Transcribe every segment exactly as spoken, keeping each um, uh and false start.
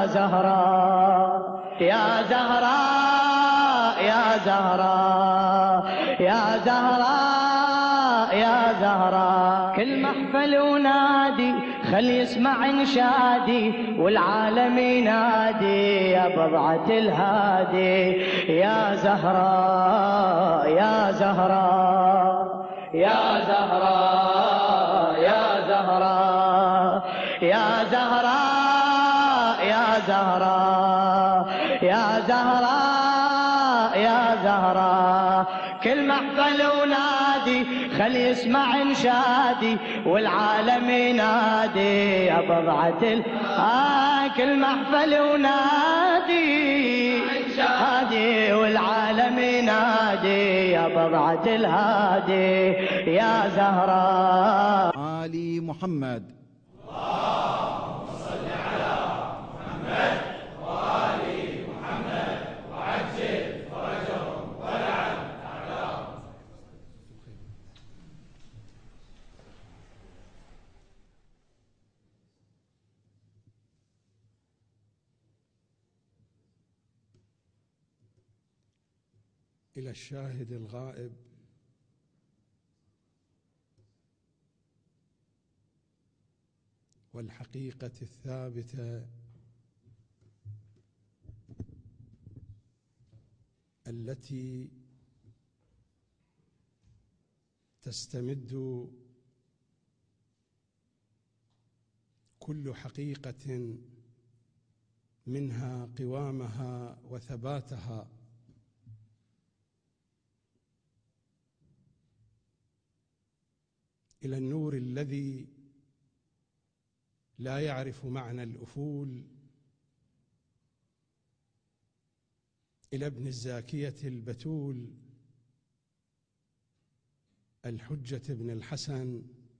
يا زهراء يا زهراء يا زهراء يا زهراء يا زهراء كل محفل ونادي خل يسمع انشادي والعالم ينادي يا بضعة الهادي يا زهراء يا زهراء يا زهراء يا زهراء يا زهراء يا زهراء يا زهراء يا زهراء كل محفل ونادي خل يسمع انشادي والعالم ينادي يا بضعة ال آه كل محفل ونادي هادي والعالم ينادي يا بضعة الهادي يا زهراء. آل محمد. اللهم صل على محمد وآل محمد وعجل فرجهم ولعن أعداءهم. إلى الشاهد الغائب والحقيقة الثابتة التي تستمد كل حقيقة منها قوامها وثباتها إلى النور الذي لا يعرف معنى الأفول، إلى ابن الزاكية البتول الحجة بن الحسن،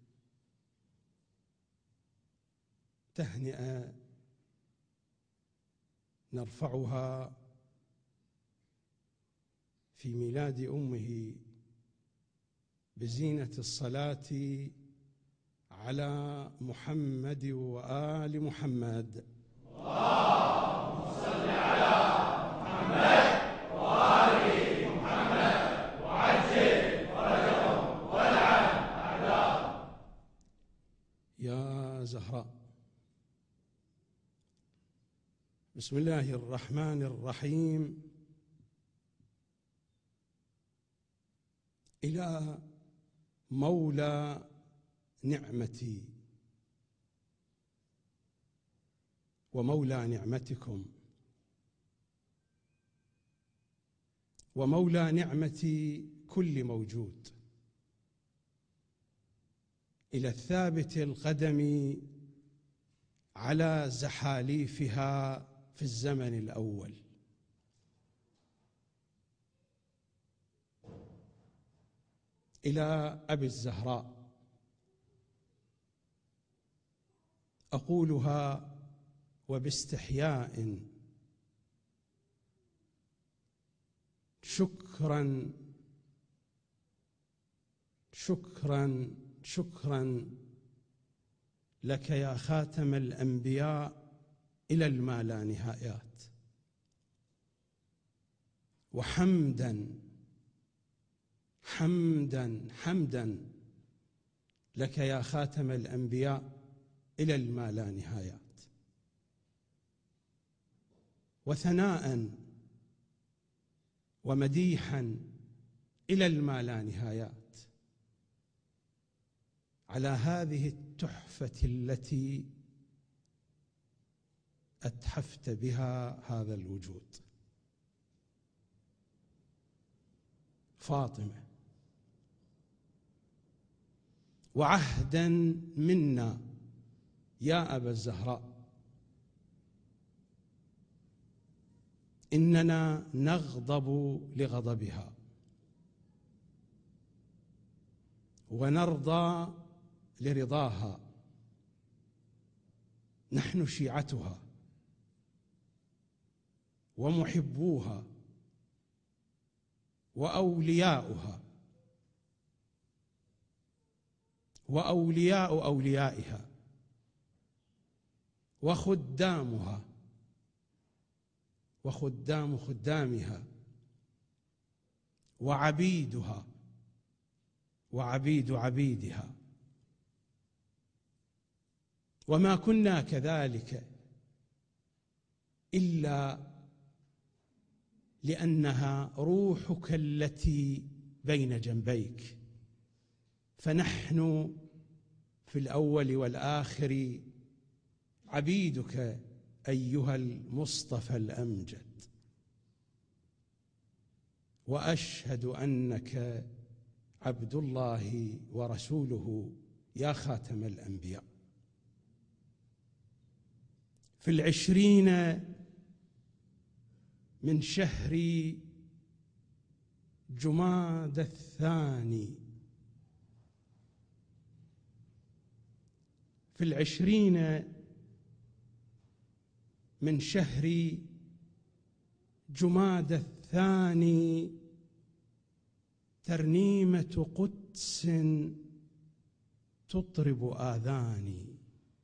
تهنئة نرفعها في ميلاد أمه بزينة الصلاة على محمد وآل محمد. اللهم صل على محمد وآل محمد وعجل فرجهم ولعن أعداءهم. يا زهراء، بسم الله الرحمن الرحيم. إلى مولى نعمتي ومولى نعمتكم ومولى نعمة كل موجود، إلى الثابت القدم على زحاليفها في الزمن الأول، إلى أبي الزهراء أقولها وباستحياء: شكرا شكرا شكرا لك يا خاتم الأنبياء إلى الما لا نهايات، وحمدا حمدا حمدا لك يا خاتم الأنبياء إلى الما لا نهايات، وثناء ومديحا إلى الما لا نهايات على هذه التحفة التي أتحفت بها هذا الوجود. فاطمة، وعهدا منا يا أبا الزهراء إننا نغضب لغضبها ونرضى لرضاها، نحن شيعتها ومحبوها وأولياؤها وأولياء أوليائها وخدامها وخدام خدامها وعبيدها وعبيد عبيدها، وما كنا كذلك إلا لأنها روحك التي بين جنبيك، فنحن في الأول والآخر عبيدك أيها المصطفى الأمجد، وأشهد أنك عبد الله ورسوله يا خاتم الأنبياء. في العشرين من شهر جمادى الثاني في العشرين من شهر جمادى الثاني ترنيمة قدس تطرب آذاني،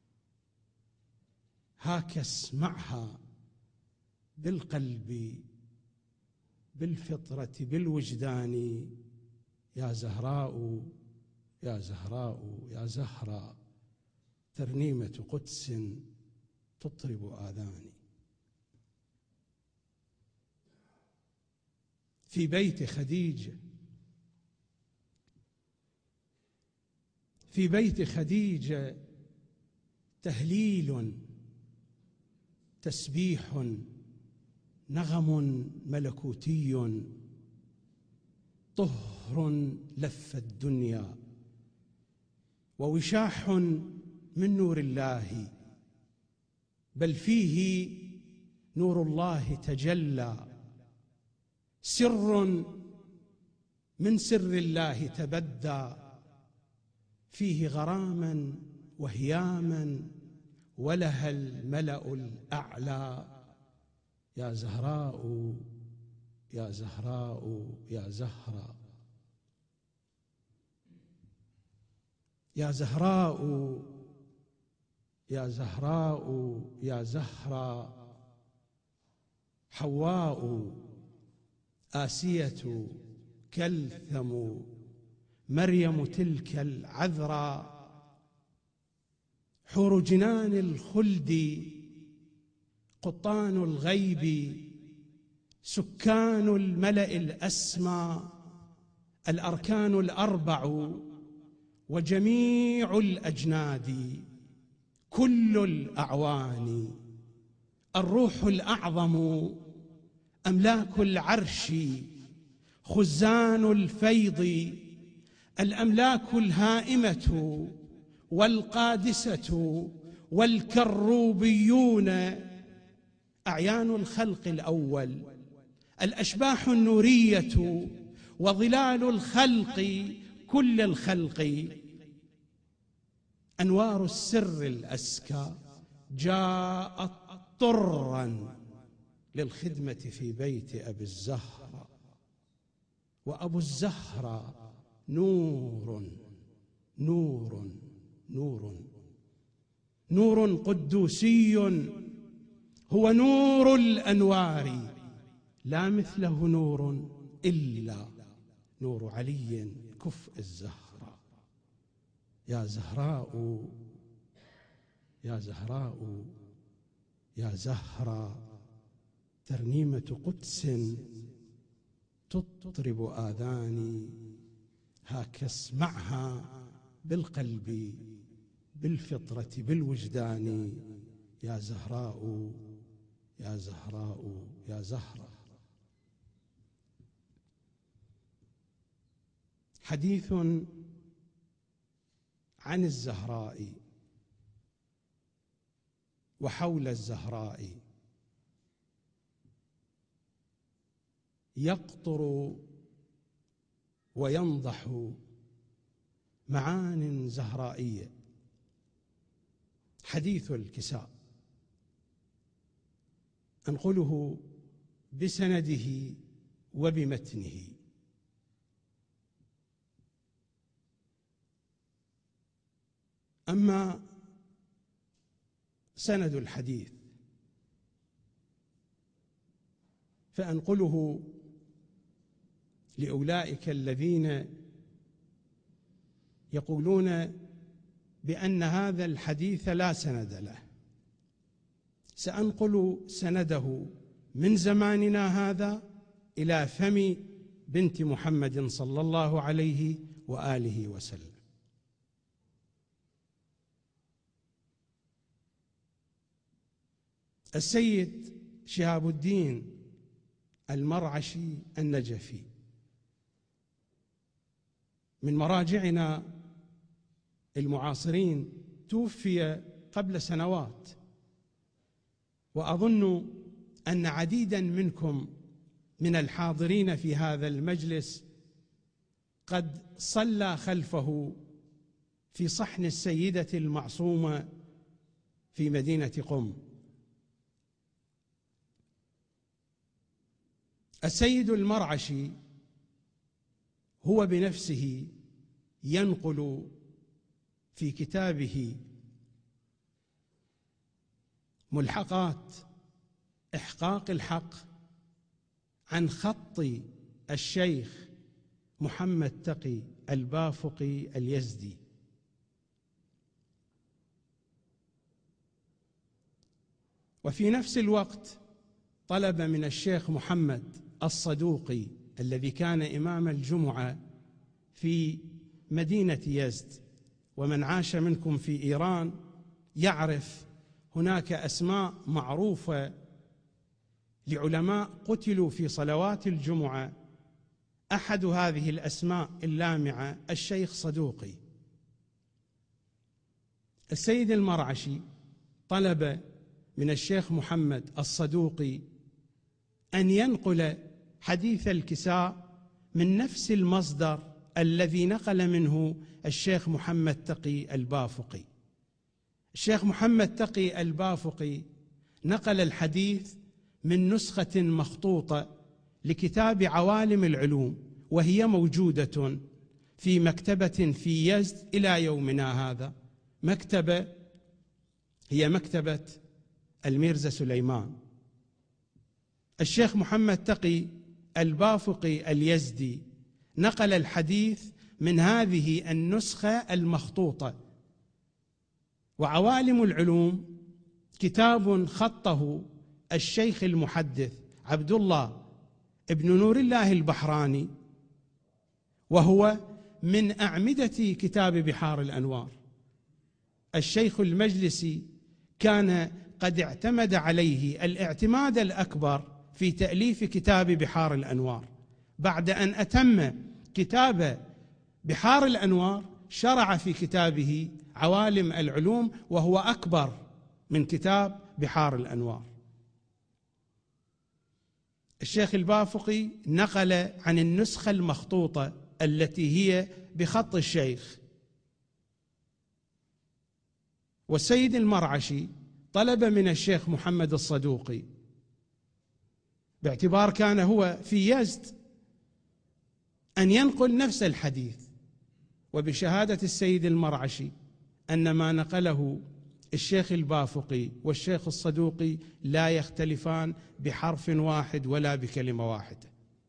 هاك اسمعها بالقلب بالفطرة بالوجدان، يا زهراء يا زهراء يا زهراء، ترنيمة قدس تطرب آذاني. في بيت خديجة في بيت خديجة تهليل تسبيح نغم ملكوتي، طهر لف الدنيا ووشاح من نور الله، بل فيه نور الله تجلى، سر من سر الله تبدى، فيه غراما وهياما ولها الملأ الأعلى، يا زهراء يا زهراء يا زهراء، يا زهراء يا زهراء يا زهراء، حواء آسية كلثم مريم تلك العذراء، حور جنان الخلد قطان الغيب، سكان الملأ الأسمى، الأركان الأربع وجميع الأجناد، كل الأعوان، الروح الأعظم، أملاك العرش، خزان الفيض، الأملاك الهائمة والقادسة والكروبيون، أعيان الخلق الأول، الأشباح النورية وظلال الخلق، كل الخلق، أنوار السر الأسكى، جاءت طرا للخدمة في بيت أبي الزهراء، وأبو الزهراء نور نور نور نور قدوسي، هو نور الأنوار، لا مثله نور إلا نور علي كفء الزهراء، يا زهراء يا زهراء يا زهراء، ترنيمة قدس تطرب آذاني، هاك اسمعها بالقلب بالفطرة بالوجدان، يا زهراء يا زهراء يا زهراء. حديث عن الزهراء وحول الزهراء، يقطر وينضح معان زهرائية. حديث الكساء أنقله بسنده وبمتنه. أما سند الحديث فأنقله لأولئك الذين يقولون بأن هذا الحديث لا سند له. سأنقل سنده من زماننا هذا إلى فم بنت محمد صلى الله عليه وآله وسلم. السيد شهاب الدين المرعشي النجفي من مراجعنا المعاصرين، توفي قبل سنوات، وأظن أن عديدا منكم من الحاضرين في هذا المجلس قد صلى خلفه في صحن السيدة المعصومة في مدينة قم. السيد المرعشي هو بنفسه ينقل في كتابه ملحقات إحقاق الحق عن خط الشيخ محمد تقي البافقي اليزدي. وفي نفس الوقت طلب من الشيخ محمد الصدوقي الذي كان إمام الجمعة في مدينة يزد، ومن عاش منكم في إيران يعرف هناك أسماء معروفة لعلماء قتلوا في صلوات الجمعة. أحد هذه الأسماء اللامعة الشيخ صدوقي. السيد المرعشي طلب من الشيخ محمد الصدوقي أن ينقل حديث الكساء من نفس المصدر الذي نقل منه الشيخ محمد تقي البافقي. الشيخ محمد تقي البافقي نقل الحديث من نسخة مخطوطة لكتاب عوالم العلوم، وهي موجودة في مكتبة في يزد إلى يومنا هذا. مكتبة هي مكتبة الميرزا سليمان. الشيخ محمد تقي البافقي اليزدي نقل الحديث من هذه النسخة المخطوطة. وعوالم العلوم كتاب خطه الشيخ المحدث عبد الله ابن نور الله البحراني، وهو من أعمدة كتاب بحار الأنوار. الشيخ المجلسي كان قد اعتمد عليه الاعتماد الأكبر في تأليف كتاب بحار الأنوار. بعد أن أتم كتاب بحار الأنوار شرع في كتابه عوالم العلوم، وهو أكبر من كتاب بحار الأنوار. الشيخ البافقي نقل عن النسخة المخطوطة التي هي بخط الشيخ. والسيد المرعشي طلب من الشيخ محمد الصدوقي، باعتبار كان هو في يزد، أن ينقل نفس الحديث. وبشهادة السيد المرعشي أن ما نقله الشيخ البافقي والشيخ الصدوقي لا يختلفان بحرف واحد ولا بكلمة واحدة.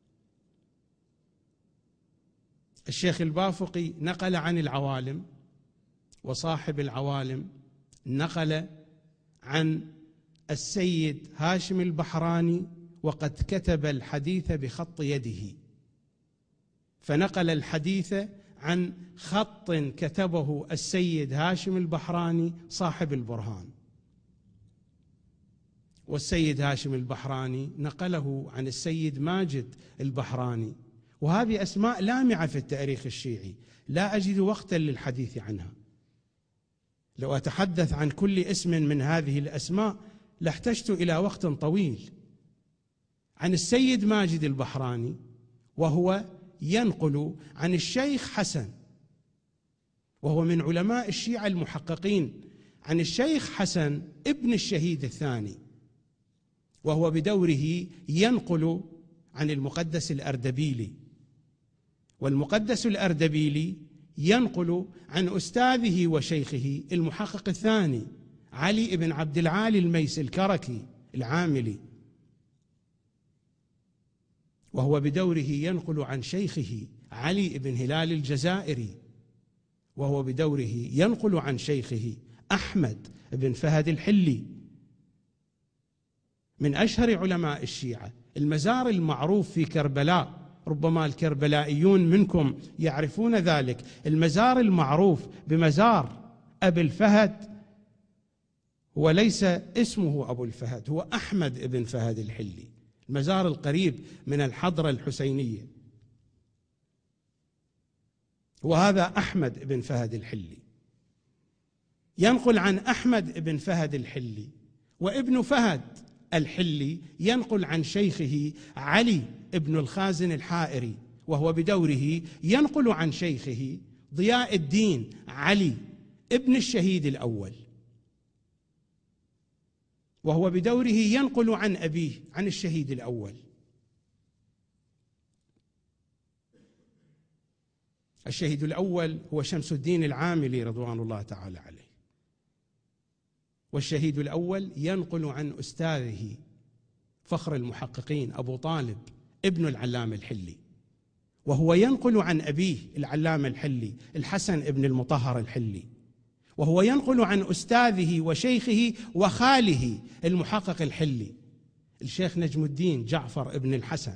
الشيخ البافقي نقل عن العوالم، وصاحب العوالم نقل عن السيد هاشم البحراني، وقد كتب الحديث بخط يده، فنقل الحديث عن خط كتبه السيد هاشم البحراني صاحب البرهان. والسيد هاشم البحراني نقله عن السيد ماجد البحراني. وهذه أسماء لامعة في التاريخ الشيعي لا أجد وقتا للحديث عنها. لو أتحدث عن كل اسم من هذه الأسماء لاحتجت إلى وقت طويل. عن السيد ماجد البحراني، وهو ينقل عن الشيخ حسن، وهو من علماء الشيعة المحققين، عن الشيخ حسن ابن الشهيد الثاني، وهو بدوره ينقل عن المقدس الأردبيلي، والمقدس الأردبيلي ينقل عن أستاذه وشيخه المحقق الثاني علي بن عبد العالي الميس الكركي العاملي. وهو بدوره ينقل عن شيخه علي بن هلال الجزائري، وهو بدوره ينقل عن شيخه أحمد بن فهد الحلي من أشهر علماء الشيعة. المزار المعروف في كربلاء، ربما الكربلائيون منكم يعرفون ذلك، المزار المعروف بمزار أبي الفهد وليس اسمه أبو الفهد، هو أحمد بن فهد الحلي، المزار القريب من الحضرة الحسينية، وهذا أحمد بن فهد الحلي. ينقل عن أحمد بن فهد الحلي، وابن فهد الحلي ينقل عن شيخه علي بن الخازن الحائري، وهو بدوره ينقل عن شيخه ضياء الدين علي ابن الشهيد الأول، وهو بدوره ينقل عن أبيه عن الشهيد الأول. الشهيد الأول هو شمس الدين العاملي رضوان الله تعالى عليه، والشهيد الأول ينقل عن أستاذه فخر المحققين أبو طالب ابن العلامة الحلي، وهو ينقل عن أبيه العلامة الحلي الحسن ابن المطهر الحلي، وهو ينقل عن أستاذه وشيخه وخاله المحقق الحلي الشيخ نجم الدين جعفر ابن الحسن،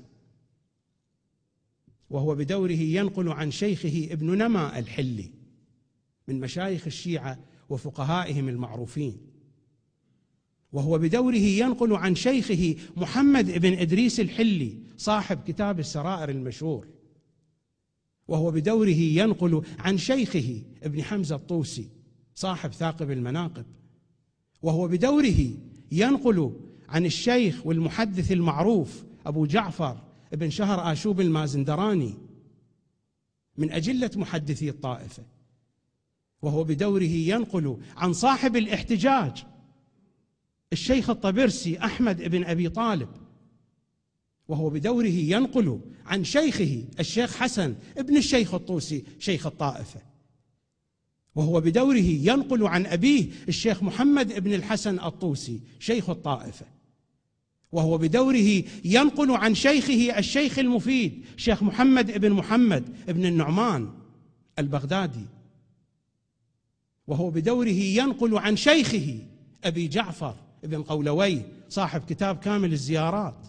وهو بدوره ينقل عن شيخه ابن نما الحلي من مشايخ الشيعة وفقهائهم المعروفين، وهو بدوره ينقل عن شيخه محمد بن إدريس الحلي صاحب كتاب السرائر المشهور، وهو بدوره ينقل عن شيخه ابن حمزة الطوسي صاحب ثاقب المناقب، وهو بدوره ينقل عن الشيخ والمحدث المعروف أبو جعفر ابن شهر آشوب المازندراني من أجلة محدثي الطائفة، وهو بدوره ينقل عن صاحب الاحتجاج الشيخ الطبرسي أحمد بن أبي طالب، وهو بدوره ينقل عن شيخه الشيخ حسن ابن الشيخ الطوسي شيخ الطائفة، وهو بدوره ينقل عن أبيه الشيخ محمد بن الحسن الطوسي شيخ الطائفة، وهو بدوره ينقل عن شيخه الشيخ المفيد شيخ محمد بن محمد بن النعمان البغدادي، وهو بدوره ينقل عن شيخه أبي جعفر بن قولوي صاحب كتاب كامل الزيارات.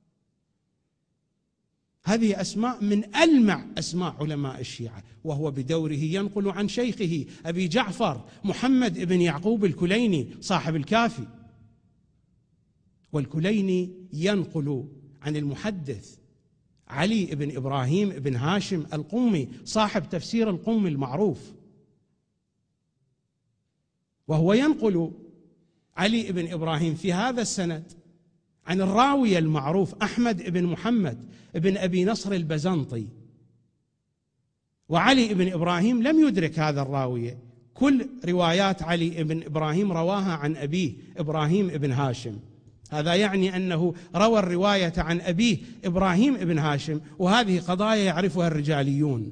هذه أسماء من ألمع أسماء علماء الشيعة، وهو بدوره ينقل عن شيخه أبي جعفر محمد بن يعقوب الكليني صاحب الكافي، والكليني ينقل عن المحدث علي بن إبراهيم بن هاشم القمي صاحب تفسير القمي المعروف، وهو ينقل علي بن إبراهيم في هذا السند عن الراوي المعروف أحمد بن محمد بن أبي نصر البزنطي، وعلي بن إبراهيم لم يدرك هذا الراوي، كل روايات علي بن إبراهيم رواها عن أبيه إبراهيم بن هاشم، هذا يعني أنه روى الرواية عن أبيه إبراهيم بن هاشم، وهذه قضايا يعرفها الرجاليون.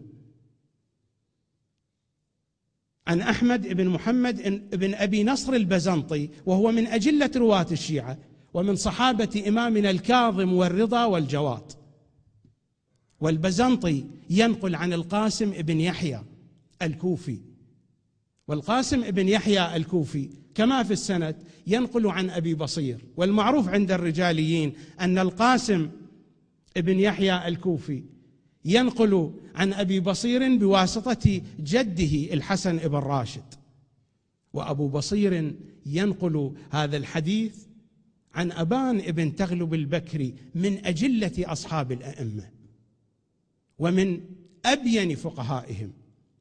عن أحمد بن محمد بن أبي نصر البزنطي، وهو من أجلة رواة الشيعة ومن صحابة إمامنا الكاظم والرضا والجواد. والبزنطي ينقل عن القاسم بن يحيى الكوفي، والقاسم بن يحيى الكوفي كما في السند ينقل عن أبي بصير، والمعروف عند الرجاليين أن القاسم بن يحيى الكوفي ينقل عن أبي بصير بواسطة جده الحسن بن راشد، وأبو بصير ينقل هذا الحديث عن أبان بن تغلب البكري من أجلة أصحاب الأئمة ومن أبين فقهائهم.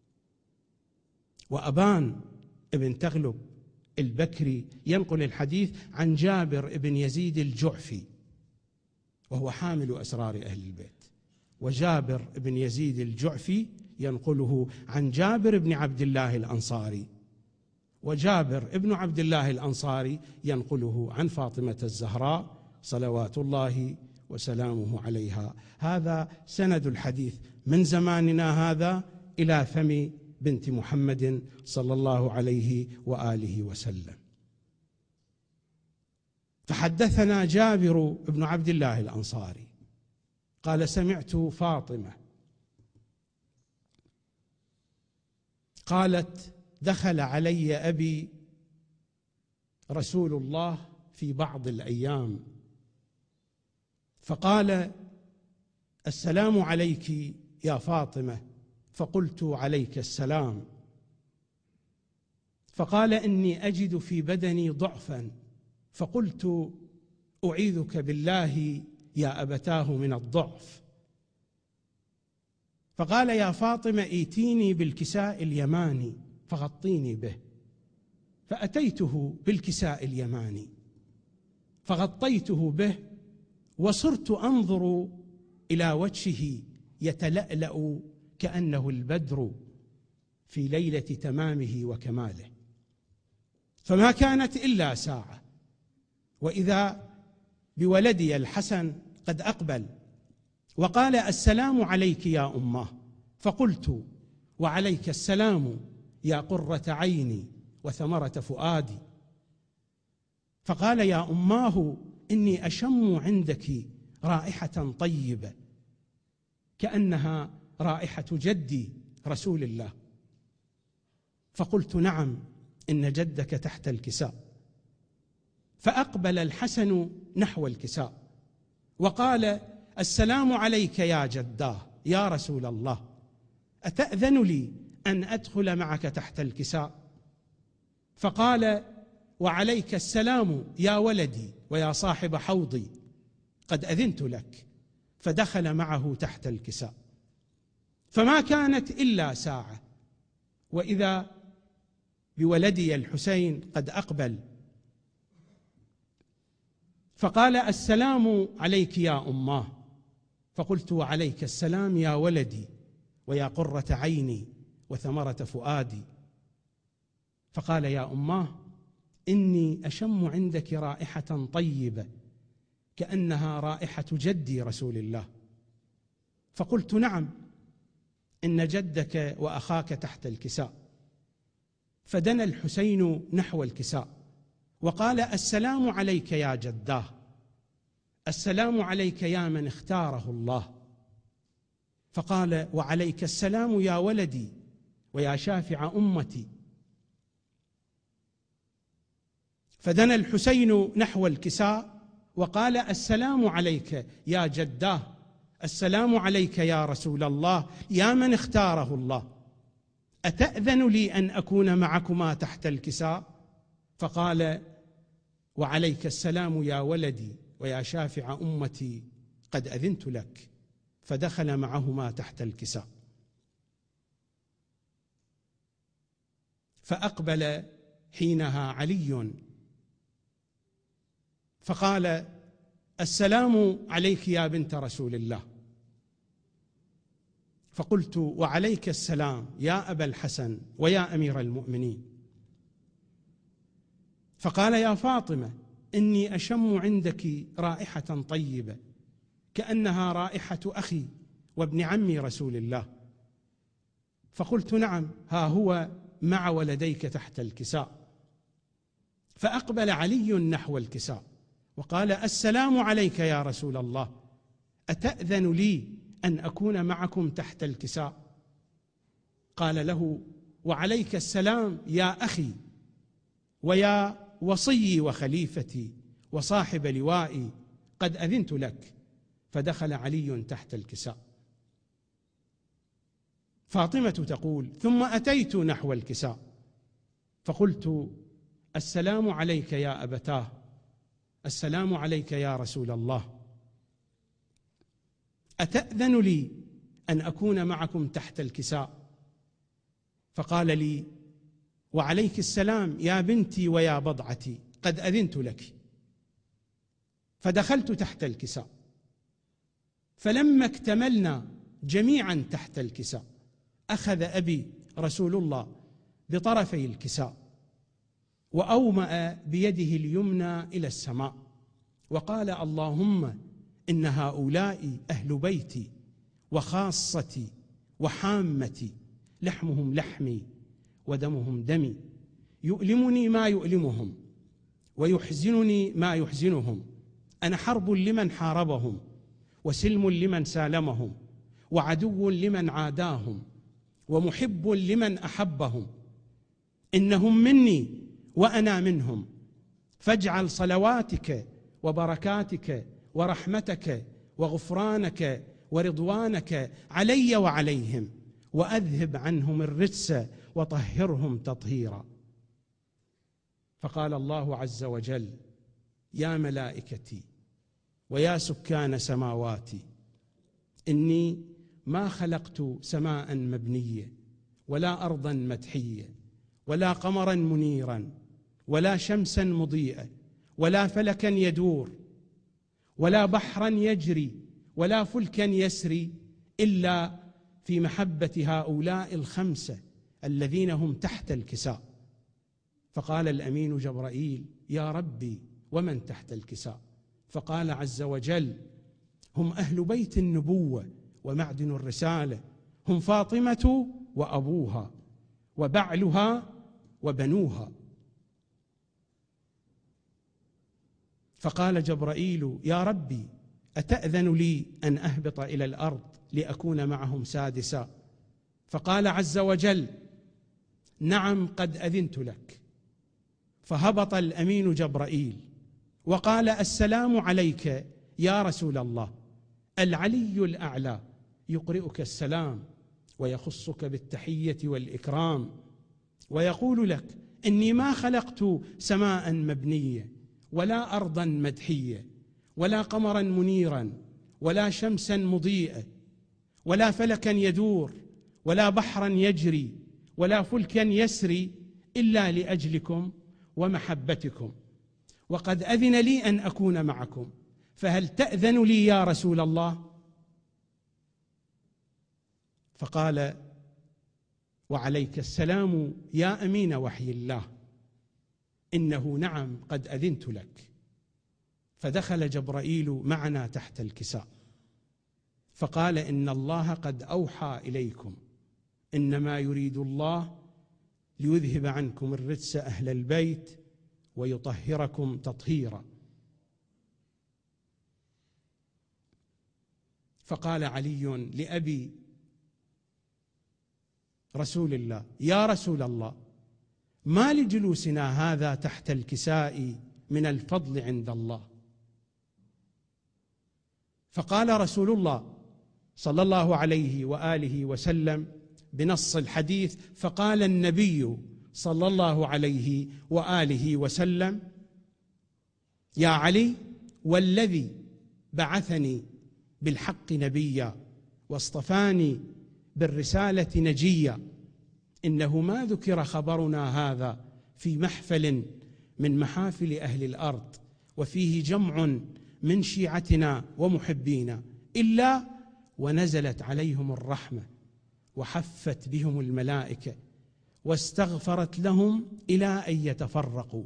وأبان بن تغلب البكري ينقل الحديث عن جابر بن يزيد الجعفي، وهو حامل أسرار أهل البيت، وجابر بن يزيد الجعفي ينقله عن جابر بن عبد الله الأنصاري، وجابر بن عبد الله الأنصاري ينقله عن فاطمة الزهراء صلوات الله وسلامه عليها. هذا سند الحديث من زماننا هذا إلى فم بنت محمد صلى الله عليه وآله وسلم. فحدثنا جابر بن عبد الله الأنصاري قال: سمعت فاطمة قالت: دخل علي أبي رسول الله في بعض الأيام فقال: السلام عليك يا فاطمة. فقلت: عليك السلام. فقال: إني أجد في بدني ضعفا. فقلت: أعيذك بالله يا أبتاه من الضعف. فقال: يا فاطمة ائتيني بالكساء اليماني فغطيني به. فأتيته بالكساء اليماني فغطيته به، وصرت أنظر إلى وجهه يتلألأ كأنه البدر في ليلة تمامه وكماله. فما كانت إلا ساعة وإذا بولدي الحسن قد أقبل وقال: السلام عليك يا أماه. فقلت: وعليك السلام يا قرة عيني وثمرة فؤادي. فقال: يا أماه، إني أشم عندك رائحة طيبة كأنها رائحة جدي رسول الله. فقلت: نعم، إن جدك تحت الكساء. فأقبل الحسن نحو الكساء وقال: السلام عليك يا جداه يا رسول الله، أتأذن لي أن أدخل معك تحت الكساء؟ فقال: وعليك السلام يا ولدي ويا صاحب حوضي، قد أذنت لك. فدخل معه تحت الكساء. فما كانت إلا ساعة وإذا بولدي الحسين قد أقبل فقال: السلام عليك يا أماه. فقلت: وعليك السلام يا ولدي ويا قرة عيني وثمرة فؤادي. فقال: يا أماه، إني أشم عندك رائحة طيبة كأنها رائحة جدي رسول الله. فقلت: نعم، إن جدك وأخاك تحت الكساء. فدنا الحسين نحو الكساء وقال: السلام عليك يا جداه، السلام عليك يا من اختاره الله. فقال: وعليك السلام يا ولدي ويا شافع أمتي. فدنا الحسين نحو الكساء وقال: السلام عليك يا جداه، السلام عليك يا رسول الله، يا من اختاره الله، أتأذن لي أن أكون معكما تحت الكساء؟ فقال: وعليك السلام يا ولدي ويا شافع أمتي، قد أذنت لك. فدخل معهما تحت الكساء. فأقبل حينها علي فقال: السلام عليك يا بنت رسول الله. فقلت: وعليك السلام يا أبا الحسن ويا أمير المؤمنين. فقال: يا فاطمة، إني أشم عندك رائحة طيبة كأنها رائحة أخي وابن عمي رسول الله. فقلت: نعم، ها هو مع ولديك تحت الكساء. فأقبل علي نحو الكساء وقال: السلام عليك يا رسول الله، أتأذن لي أن أكون معكم تحت الكساء؟ قال له: وعليك السلام يا أخي ويا وصي وخليفتي وصاحب لوائي، قد أذنت لك. فدخل علي تحت الكساء. فاطمة تقول: ثم أتيت نحو الكساء فقلت: السلام عليك يا أبتاه، السلام عليك يا رسول الله، أتأذن لي أن أكون معكم تحت الكساء؟ فقال لي: وعليك السلام يا بنتي ويا بضعتي، قد أذنت لك. فدخلت تحت الكساء. فلما اكتملنا جميعا تحت الكساء أخذ أبي رسول الله بطرفي الكساء وأومأ بيده اليمنى إلى السماء وقال: اللهم إن هؤلاء أهل بيتي وخاصتي وحامتي، لحمهم لحمي ودمهم دمي، يؤلمني ما يؤلمهم ويحزنني ما يحزنهم، أنا حرب لمن حاربهم وسلم لمن سالمهم، وعدو لمن عاداهم، ومحب لمن أحبهم. إنهم مني وأنا منهم، فاجعل صلواتك وبركاتك ورحمتك وغفرانك ورضوانك علي وعليهم، وأذهب عنهم الرجس وطهرهم تطهيرا. فقال الله عز وجل: يا ملائكتي ويا سكان سماواتي، إني ما خلقت سماء مبنية ولا أرضا مدحية ولا قمرا منيرا ولا شمسا مضيئة ولا فلكا يدور ولا بحرا يجري ولا فلكا يسري إلا في محبة هؤلاء الخمسة الذين هم تحت الكساء. فقال الأمين جبرائيل: يا ربي ومن تحت الكساء؟ فقال عز وجل: هم أهل بيت النبوة ومعدن الرسالة، هم فاطمة وأبوها وبعلها وبنوها. فقال جبرائيل: يا ربي أتأذن لي أن أهبط إلى الأرض لأكون معهم سادسا؟ فقال عز وجل: نعم قد أذنت لك. فهبط الأمين جبرائيل وقال: السلام عليك يا رسول الله. العلي الأعلى يقرئك السلام ويخصك بالتحية والإكرام، ويقول لك: إني ما خلقت سماء مبنية ولا أرضا مدحية ولا قمرا منيرا ولا شمسا مضيئة ولا فلكا يدور ولا بحرا يجري ولا فلكا يسري إلا لأجلكم ومحبتكم، وقد أذن لي أن أكون معكم، فهل تأذن لي يا رسول الله؟ فقال: وعليك السلام يا أمين وحي الله، إنه نعم قد أذنت لك. فدخل جبرائيل معنا تحت الكساء فقال: إن الله قد أوحى إليكم، إنما يريد الله ليذهب عنكم الرجس أهل البيت ويطهركم تطهيرا. فقال علي لأبي رسول الله: يا رسول الله، ما لجلوسنا هذا تحت الكساء من الفضل عند الله؟ فقال رسول الله صلى الله عليه وآله وسلم بنص الحديث: فقال النبي صلى الله عليه وآله وسلم: يا علي، والذي بعثني بالحق نبيا واصطفاني بالرسالة نجيا، إنه ما ذكر خبرنا هذا في محفل من محافل أهل الأرض وفيه جمع من شيعتنا ومحبينا إلا ونزلت عليهم الرحمة وحفت بهم الملائكة واستغفرت لهم إلى أن يتفرقوا.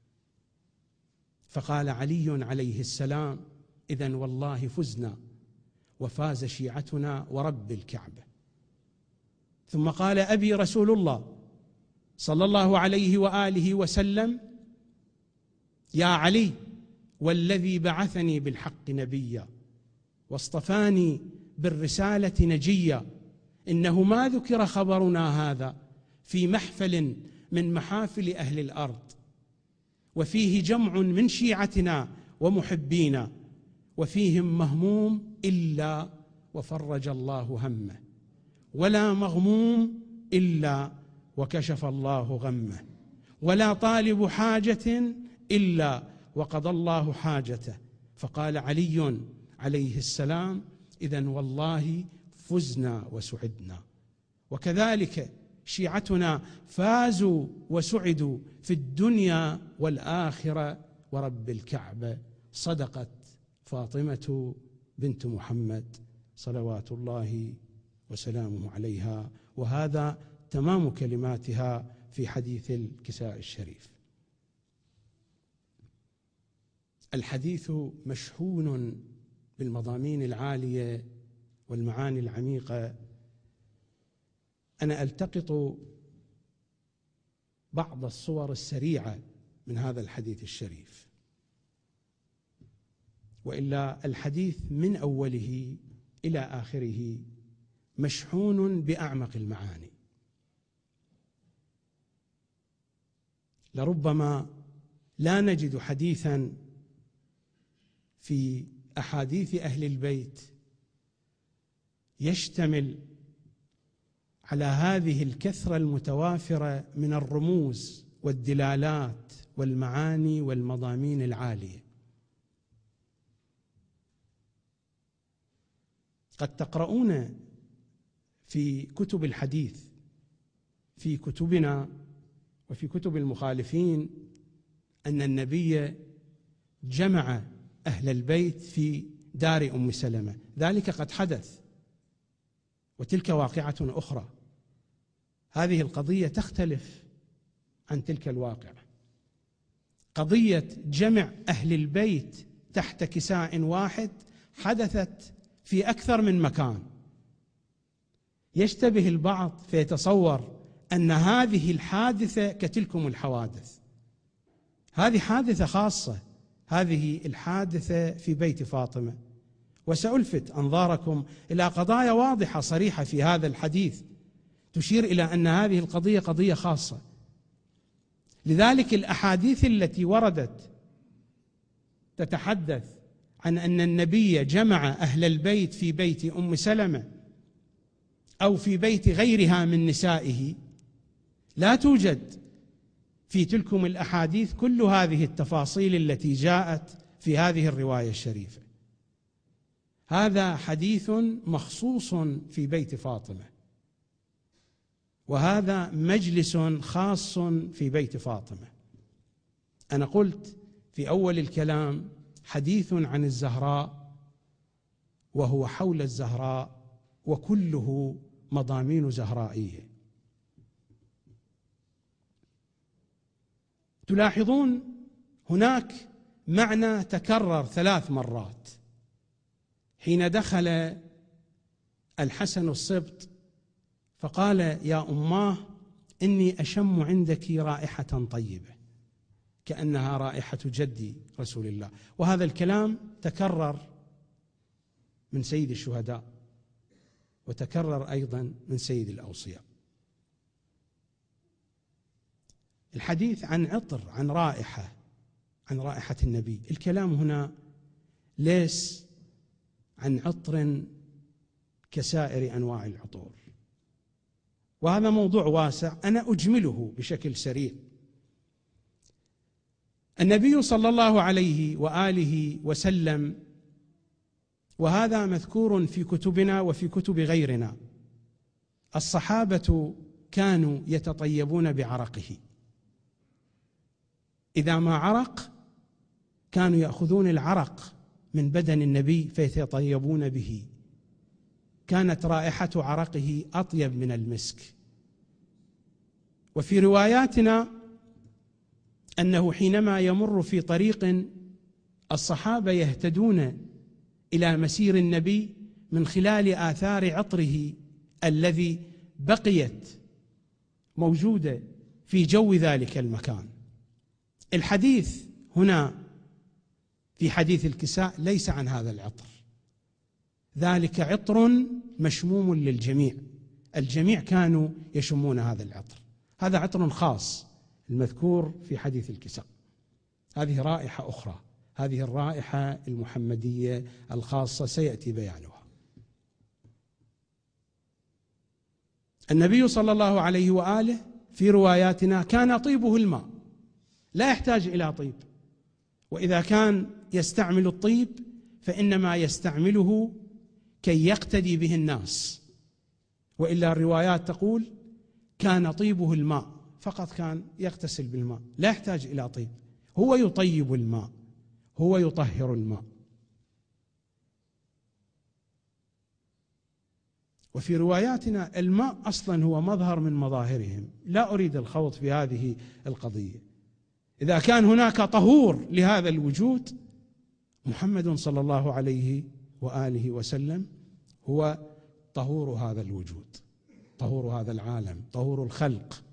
فقال علي عليه السلام: إذن والله فزنا وفاز شيعتنا ورب الكعبة. ثم قال أبي رسول الله صلى الله عليه وآله وسلم: يا علي، والذي بعثني بالحق نبيا واصطفاني بالرسالة نجيا، إنه ما ذكر خبرنا هذا في محفل من محافل أهل الأرض وفيه جمع من شيعتنا ومحبينا وفيهم مهموم إلا وفرج الله همه، ولا مغموم إلا وكشف الله غمه، ولا طالب حاجة إلا وقضى الله حاجته. فقال علي عليه السلام: إذن والله فزنا وسعدنا. وكذلك شيعتنا فازوا وسعدوا في الدنيا والآخرة ورب الكعبة. صدقت فاطمة بنت محمد صلوات الله وسلامه عليها، وهذا تمام كلماتها في حديث الكساء الشريف. الحديث مشحون بالمضامين العالية والمعاني العميقة. أنا ألتقط بعض الصور السريعة من هذا الحديث الشريف. وإلا الحديث من أوله إلى آخره مشحون بأعمق المعاني. لربما لا نجد حديثا في أحاديث أهل البيت يشتمل على هذه الكثرة المتوافرة من الرموز والدلالات والمعاني والمضامين العالية. قد تقرؤون في كتب الحديث، في كتبنا وفي كتب المخالفين، أن النبي جمع أهل البيت في دار أم سلمة. ذلك قد حدث، وتلك واقعة أخرى. هذه القضية تختلف عن تلك الواقعة. قضية جمع أهل البيت تحت كساء واحد حدثت في أكثر من مكان. يشتبه البعض فيتصور أن هذه الحادثة كتلكم الحوادث. هذه حادثة خاصة، هذه الحادثة في بيت فاطمة. وسألفت أنظاركم إلى قضايا واضحة صريحة في هذا الحديث تشير إلى أن هذه القضية قضية خاصة. لذلك الأحاديث التي وردت تتحدث عن أن النبي جمع أهل البيت في بيت أم سلمة أو في بيت غيرها من نسائه، لا توجد في تلكم الأحاديث كل هذه التفاصيل التي جاءت في هذه الرواية الشريفة. هذا حديث مخصوص في بيت فاطمة، وهذا مجلس خاص في بيت فاطمة. أنا قلت في أول الكلام حديث عن الزهراء، وهو حول الزهراء، وكله مضامين زهرائية. تلاحظون هناك معنى تكرر ثلاث مرات. حين دخل الحسن السبط فقال: يا أماه إني أشم عندك رائحة طيبة، كأنها رائحة جدي رسول الله. وهذا الكلام تكرر من سيد الشهداء، وتكرر أيضا من سيد الأوصياء. الحديث عن عطر، عن رائحة، عن رائحة النبي. الكلام هنا ليس عن عطر كسائر أنواع العطور، وهذا موضوع واسع أنا أجمله بشكل سريع. النبي صلى الله عليه وآله وسلم، وهذا مذكور في كتبنا وفي كتب غيرنا، الصحابة كانوا يتطيبون بعرقه. إذا ما عرق كانوا يأخذون العرق من بدن النبي فيتطيبون به. كانت رائحة عرقه أطيب من المسك. وفي رواياتنا أنه حينما يمر في طريق الصحابة يهتدون إلى مسير النبي من خلال آثار عطره الذي بقيت موجودة في جو ذلك المكان. الحديث هنا في حديث الكساء ليس عن هذا العطر، ذلك عطر مشموم للجميع، الجميع كانوا يشمون هذا العطر. هذا عطر خاص المذكور في حديث الكساء. هذه رائحة أخرى، هذه الرائحة المحمدية الخاصة سيأتي بيانها. النبي صلى الله عليه وآله في رواياتنا كان طيبه الماء، لا يحتاج إلى طيب، وإذا كان يستعمل الطيب فإنما يستعمله كي يقتدي به الناس، وإلا الروايات تقول كان طيبه الماء، فقط كان يغتسل بالماء، لا يحتاج إلى طيب، هو يطيب الماء، هو يطهر الماء. وفي رواياتنا الماء أصلا هو مظهر من مظاهرهم، لا أريد الخوض في هذه القضية. إذا كان هناك طهور لهذا الوجود، محمد صلى الله عليه وآله وسلم هو طهور هذا الوجود، طهور هذا العالم، طهور الخلق.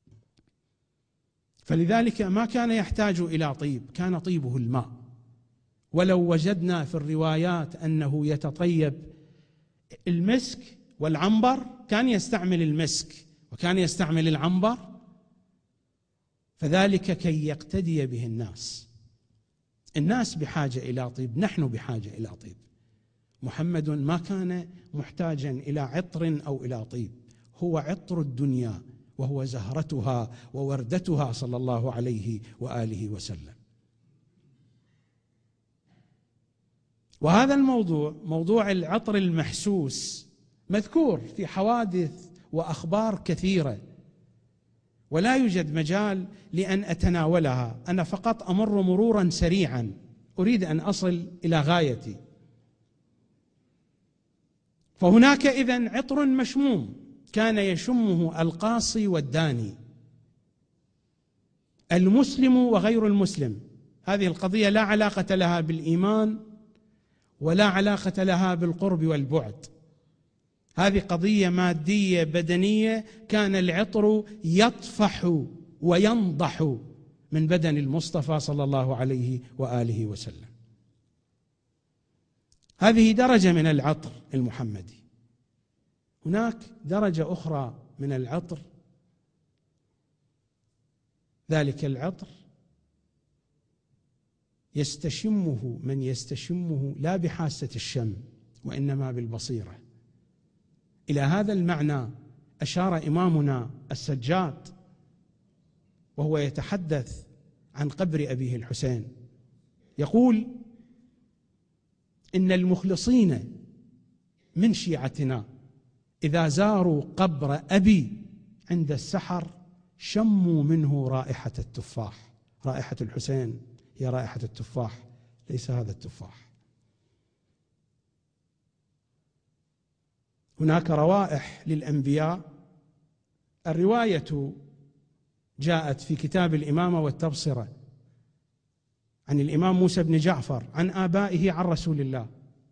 فلذلك ما كان يحتاج إلى طيب، كان طيبه الماء. ولو وجدنا في الروايات أنه يتطيب المسك والعنبر كان يستعمل المسك وكان يستعمل العنبر، فذلك كي يقتدي به الناس. الناس بحاجة إلى طيب، نحن بحاجة إلى طيب. محمد ما كان محتاجا إلى عطر أو إلى طيب، هو عطر الدنيا وهو زهرتها ووردتها صلى الله عليه وآله وسلم. وهذا الموضوع، موضوع العطر المحسوس، مذكور في حوادث وأخبار كثيرة، ولا يوجد مجال لأن أتناولها. أنا فقط أمر مرورا سريعا، أريد أن أصل إلى غايتي. فهناك إذن عطر مشموم كان يشمه القاصي والداني، المسلم وغير المسلم. هذه القضية لا علاقة لها بالإيمان ولا علاقة لها بالقرب والبعد، هذه قضية مادية بدنية. كان العطر يطفح وينضح من بدن المصطفى صلى الله عليه وآله وسلم. هذه درجة من العطر المحمدي. هناك درجة أخرى من العطر، ذلك العطر يستشمه من يستشمه لا بحاسة الشم وإنما بالبصيرة. إلى هذا المعنى أشار إمامنا السجاد وهو يتحدث عن قبر أبيه الحسين، يقول: إن المخلصين من شيعتنا إذا زاروا قبر أبي عند السحر شموا منه رائحة التفاح. رائحة الحسين هي رائحة التفاح، ليس هذا التفاح. هناك روائح للأنبياء. الرواية جاءت في كتاب الإمامة والتبصرة عن الإمام موسى بن جعفر عن آبائه عن رسول الله،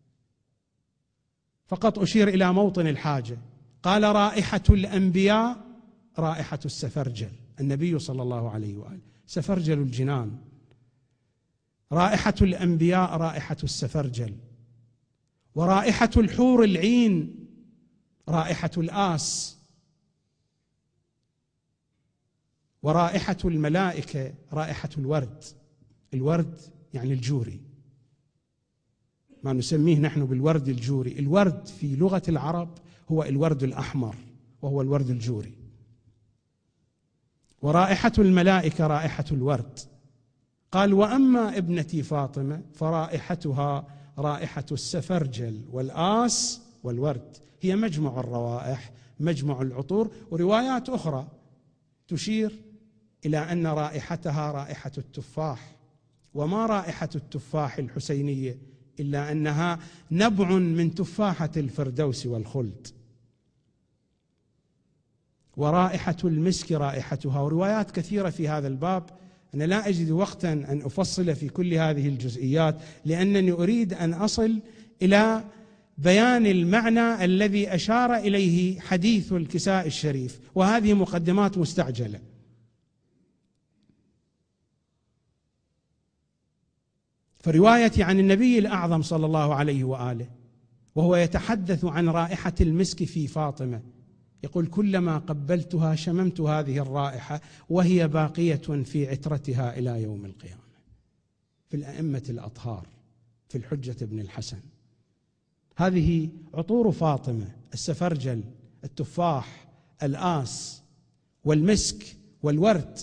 فقط أشير إلى موطن الحاجة. قال: رائحة الأنبياء رائحة السفرجل. النبي صلى الله عليه وآله، سفرجل الجنان. رائحة الأنبياء رائحة السفرجل، ورائحة الحور العين رائحة الآس، ورائحة الملائكة رائحة الورد. الورد يعني الجوري، ما نسميه نحن بالورد الجوري. الورد في لغة العرب هو الورد الأحمر وهو الورد الجوري. ورائحة الملائكة رائحة الورد. قال: وأما ابنتي فاطمة فرائحتها رائحة السفرجل والآس والورد. هي مجمع الروائح، مجمع العطور. وروايات أخرى تشير إلى أن رائحتها رائحة التفاح. وما رائحة التفاح الحسينية إلا أنها نبع من تفاحة الفردوس والخلد. ورائحة المسك رائحتها. وروايات كثيرة في هذا الباب. أنا لا أجد وقتا أن أفصل في كل هذه الجزئيات، لأنني أريد أن أصل إلى بيان المعنى الذي أشار إليه حديث الكساء الشريف، وهذه مقدمات مستعجلة. فروايتي عن النبي الأعظم صلى الله عليه وآله وهو يتحدث عن رائحة المسك في فاطمة، يقول: كلما قبلتها شممت هذه الرائحة وهي باقية في عترتها إلى يوم القيامة. في الأئمة الأطهار، في الحجة بن الحسن. هذه عطور فاطمة: السفرجل، التفاح، الآس، والمسك، والورد.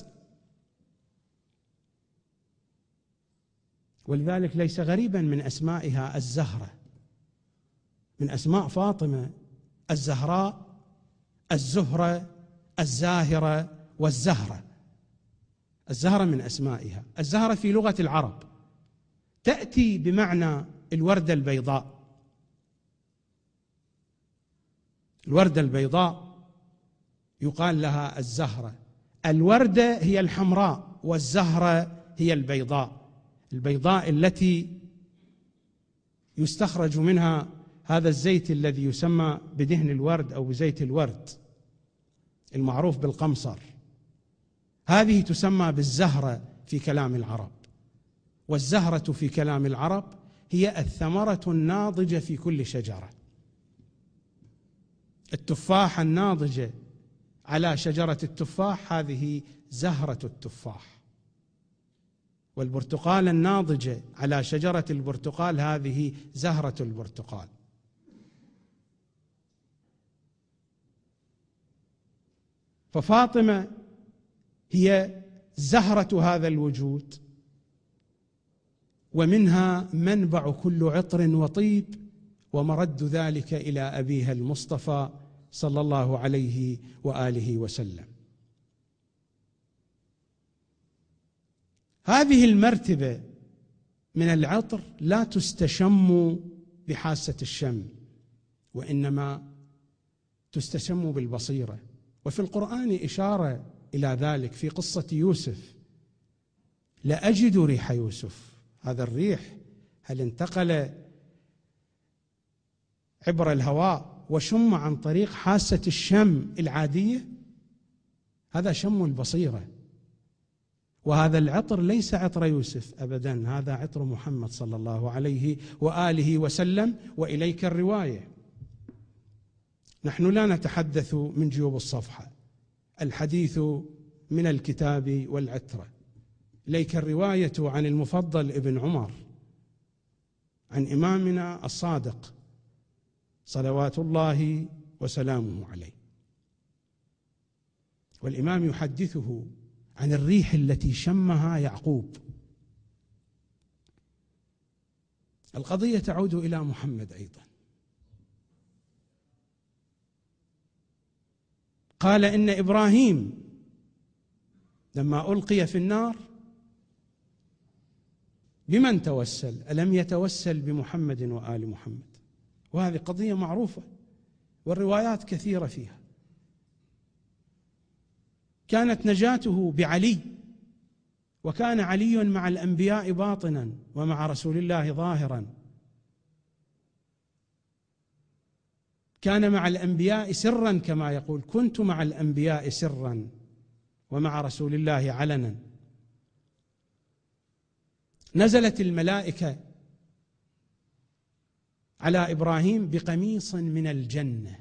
ولذلك ليس غريبا من أسمائها الزهرة. من أسماء فاطمة الزهراء، الزهرة، الزاهرة، والزهرة. الزهرة من أسمائها. الزهرة في لغة العرب تأتي بمعنى الوردة البيضاء. الوردة البيضاء يقال لها الزهرة. الوردة هي الحمراء والزهرة هي البيضاء. البيضاء التي يستخرج منها هذا الزيت الذي يسمى بدهن الورد أو بزيت الورد المعروف بالقمصر، هذه تسمى بالزهرة في كلام العرب. والزهرة في كلام العرب هي الثمرة الناضجة في كل شجرة. التفاحة الناضجة على شجرة التفاح هذه زهرة التفاح، والبرتقال الناضجة على شجرة البرتقال هذه زهرة البرتقال. ففاطمة هي زهرة هذا الوجود، ومنها منبع كل عطر وطيب، ومرد ذلك إلى أبيها المصطفى صلى الله عليه وآله وسلم. هذه المرتبة من العطر لا تستشم بحاسة الشم، وإنما تستشم بالبصيرة. وفي القرآن إشارة إلى ذلك في قصة يوسف: لأجد ريح يوسف. هذا الريح هل انتقل عبر الهواء وشم عن طريق حاسة الشم العادية؟ هذا شم البصيرة. وهذا العطر ليس عطر يوسف أبدا، هذا عطر محمد صلى الله عليه وآله وسلم. وإليك الرواية، نحن لا نتحدث من جيوب الصفحة، الحديث من الكتاب والعترة. إليك الرواية عن المفضل ابن عمر عن إمامنا الصادق صلوات الله وسلامه عليه، والإمام يحدثه عن الريح التي شمها يعقوب. القضية تعود إلى محمد أيضا. قال إن إبراهيم لما ألقي في النار بمن توسل؟ ألم يتوسل بمحمد وآل محمد؟ وهذه قضية معروفة والروايات كثيرة فيها. كانت نجاته بعلي، وكان علي مع الأنبياء باطنا ومع رسول الله ظاهرا. كان مع الأنبياء سرا كما يقول: كنت مع الأنبياء سرا ومع رسول الله علنا. نزلت الملائكة على إبراهيم بقميص من الجنة،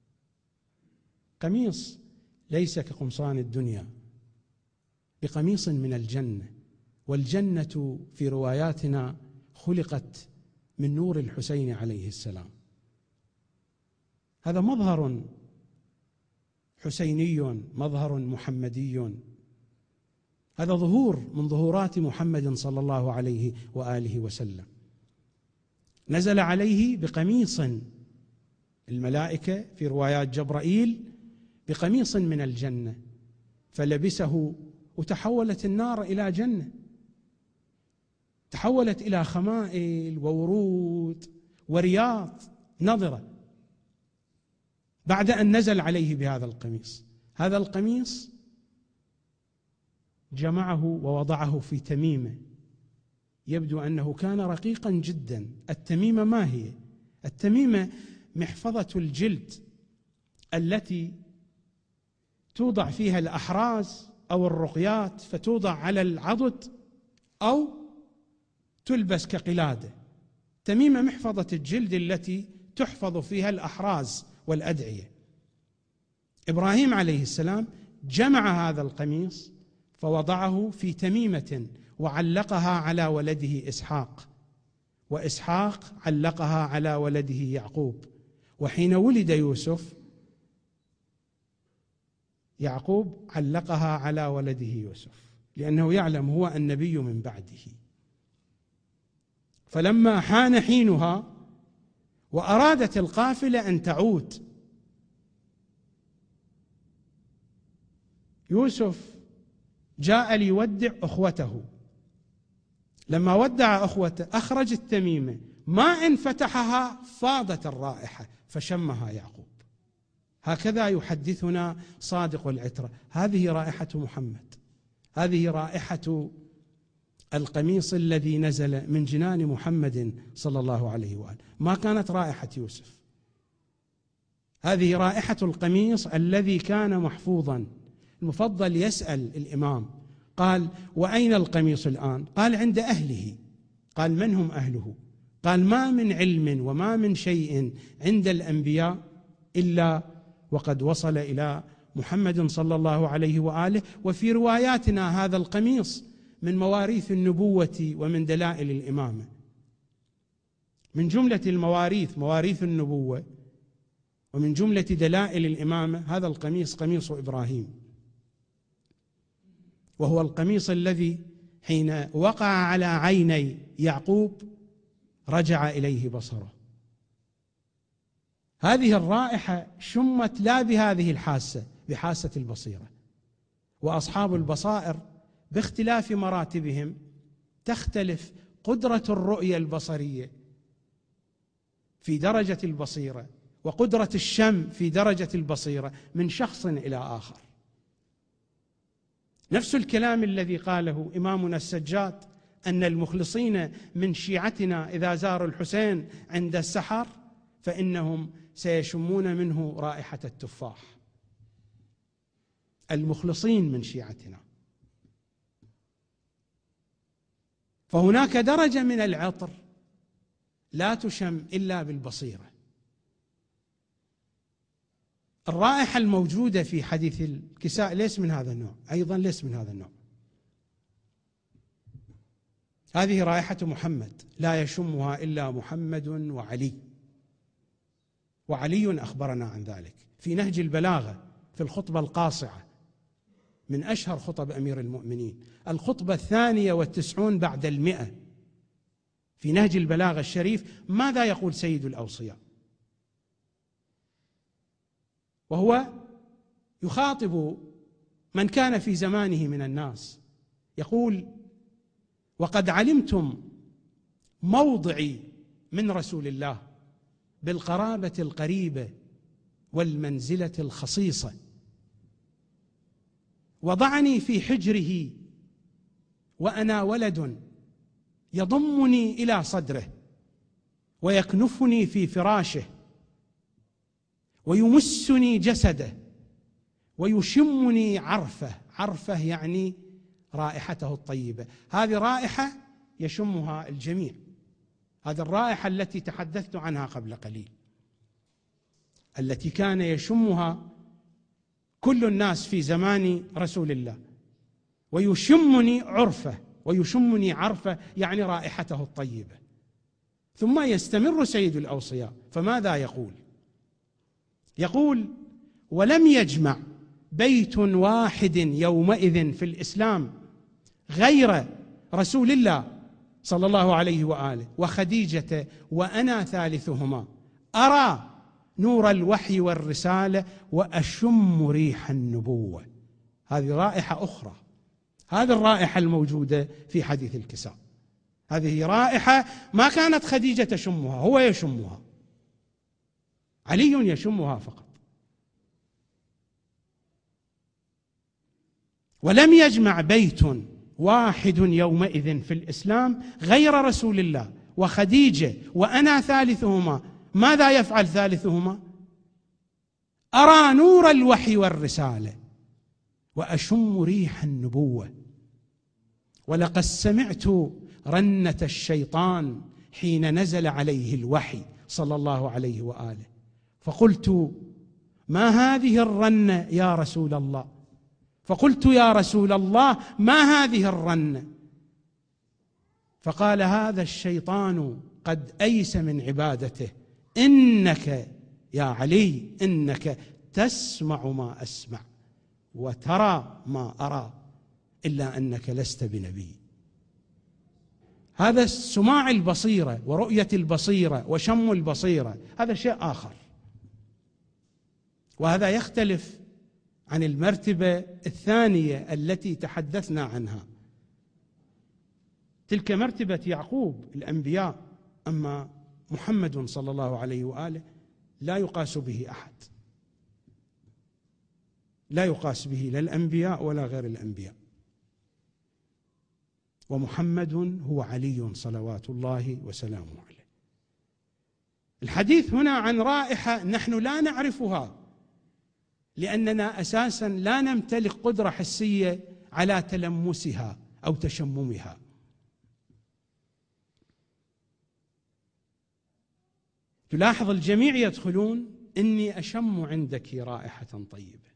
قميص ليس كقمصان الدنيا، بقميص من الجنة. والجنة في رواياتنا خلقت من نور الحسين عليه السلام. هذا مظهر حسيني، مظهر محمدي، هذا ظهور من ظهورات محمد صلى الله عليه وآله وسلم. نزل عليه بقميص، الملائكة في روايات جبرائيل بقميص من الجنة، فلبسه وتحولت النار إلى جنة، تحولت إلى خمائل وورود ورياض نضرة بعد أن نزل عليه بهذا القميص. هذا القميص جمعه ووضعه في تميمة، يبدو أنه كان رقيقا جدا. التميمة ما هي؟ التميمة محفظة الجلد التي توضع فيها الأحراز أو الرقيات، فتوضع على العضد أو تلبس كقلادة. تميمة محفظة الجلد التي تحفظ فيها الأحراز والأدعية. إبراهيم عليه السلام جمع هذا القميص فوضعه في تميمة وعلقها على ولده إسحاق، وإسحاق علقها على ولده يعقوب. وحين ولد يوسف، يعقوب علقها على ولده يوسف، لأنه يعلم هو النبي من بعده. فلما حان حينها وأرادت القافلة أن تعود، يوسف جاء ليودع أخوته. لما ودع أخوته أخرج التميمة، ما إن فتحها فاضت الرائحة فشمها يعقوب. هكذا يحدثنا صادق العترة. هذه رائحة محمد، هذه رائحة القميص الذي نزل من جنان محمد صلى الله عليه وآله. ما كانت رائحة يوسف، هذه رائحة القميص الذي كان محفوظا. المفضل يسأل الإمام: قال: وأين القميص الآن؟ قال: عند أهله. قال: من هم أهله؟ قال: ما من علم وما من شيء عند الأنبياء إلا وقد وصل إلى محمد صلى الله عليه وآله. وفي رواياتنا هذا القميص من مواريث النبوة ومن دلائل الإمامة. من جملة المواريث مواريث النبوة ومن جملة دلائل الإمامة هذا القميص، قميص إبراهيم، وهو القميص الذي حين وقع على عيني يعقوب رجع إليه بصره. هذه الرائحة شمت لا بهذه الحاسة، بحاسة البصيرة. وأصحاب البصائر باختلاف مراتبهم تختلف قدرة الرؤية البصرية في درجة البصيرة وقدرة الشم في درجة البصيرة من شخص إلى آخر. نفس الكلام الذي قاله إمامنا السجاد أن المخلصين من شيعتنا إذا زاروا الحسين عند السحر فإنهم سيشمون منه رائحة التفاح. المخلصين من شيعتنا. فهناك درجة من العطر لا تشم إلا بالبصيرة. الرائحة الموجودة في حديث الكساء ليس من هذا النوع، أيضا ليس من هذا النوع. هذه رائحة محمد لا يشمها إلا محمد وعلي، وعلي أخبرنا عن ذلك في نهج البلاغة في الخطبة القاصعة من أشهر خطب أمير المؤمنين، الخطبة الثانية والتسعون بعد المئة في نهج البلاغة الشريف. ماذا يقول سيد الأوصياء وهو يخاطب من كان في زمانه من الناس؟ يقول: وقد علمتم موضعي من رسول الله بالقرابة القريبة والمنزلة الخصيصة، وضعني في حجره وأنا ولد، يضمني إلى صدره ويكنفني في فراشه ويمسني جسده ويشمني عرفه. عرفه يعني رائحته الطيبة. هذه رائحة يشمها الجميع، هذه الرائحة التي تحدثت عنها قبل قليل، التي كان يشمها كل الناس في زمان رسول الله. ويشمني عرفه، ويشمني عرفه يعني رائحته الطيبة. ثم يستمر سيد الأوصياء فماذا يقول؟ يقول: ولم يجمع بيت واحد يومئذ في الإسلام غير رسول الله صلى الله عليه وآله وخديجة وأنا ثالثهما، أرى نور الوحي والرسالة وأشم ريح النبوة. هذه رائحة أخرى، هذه الرائحة الموجودة في حديث الكساء، هذه رائحة ما كانت خديجة تشمها، هو يشمها، علي يشمها فقط. ولم يجمع بيت واحد يومئذ في الإسلام غير رسول الله وخديجة وأنا ثالثهما. ماذا يفعل ثالثهما؟ أرى نور الوحي والرسالة وأشم ريح النبوة. ولقد سمعت رنة الشيطان حين نزل عليه الوحي صلى الله عليه وآله، فقلت: ما هذه الرنة يا رسول الله؟ فقلت: يا رسول الله ما هذه الرنة؟ فقال: هذا الشيطان قد أيس من عبادته، إنك يا علي إنك تسمع ما أسمع وترى ما أرى، إلا أنك لست بنبي. هذا سماع البصيرة ورؤية البصيرة وشم البصيرة هذا شيء آخر، وهذا يختلف عن المرتبة الثانية التي تحدثنا عنها. تلك مرتبة يعقوب الأنبياء، أما محمد صلى الله عليه وآله لا يقاس به أحد، لا يقاس به لا الأنبياء ولا غير الأنبياء. ومحمد هو علي صلوات الله وسلامه عليه. الحديث هنا عن رائحة نحن لا نعرفها، لأننا أساسا لا نمتلك قدرة حسية على تلمسها أو تشممها. تلاحظ الجميع يدخلون: إني أشم عندك رائحة طيبة.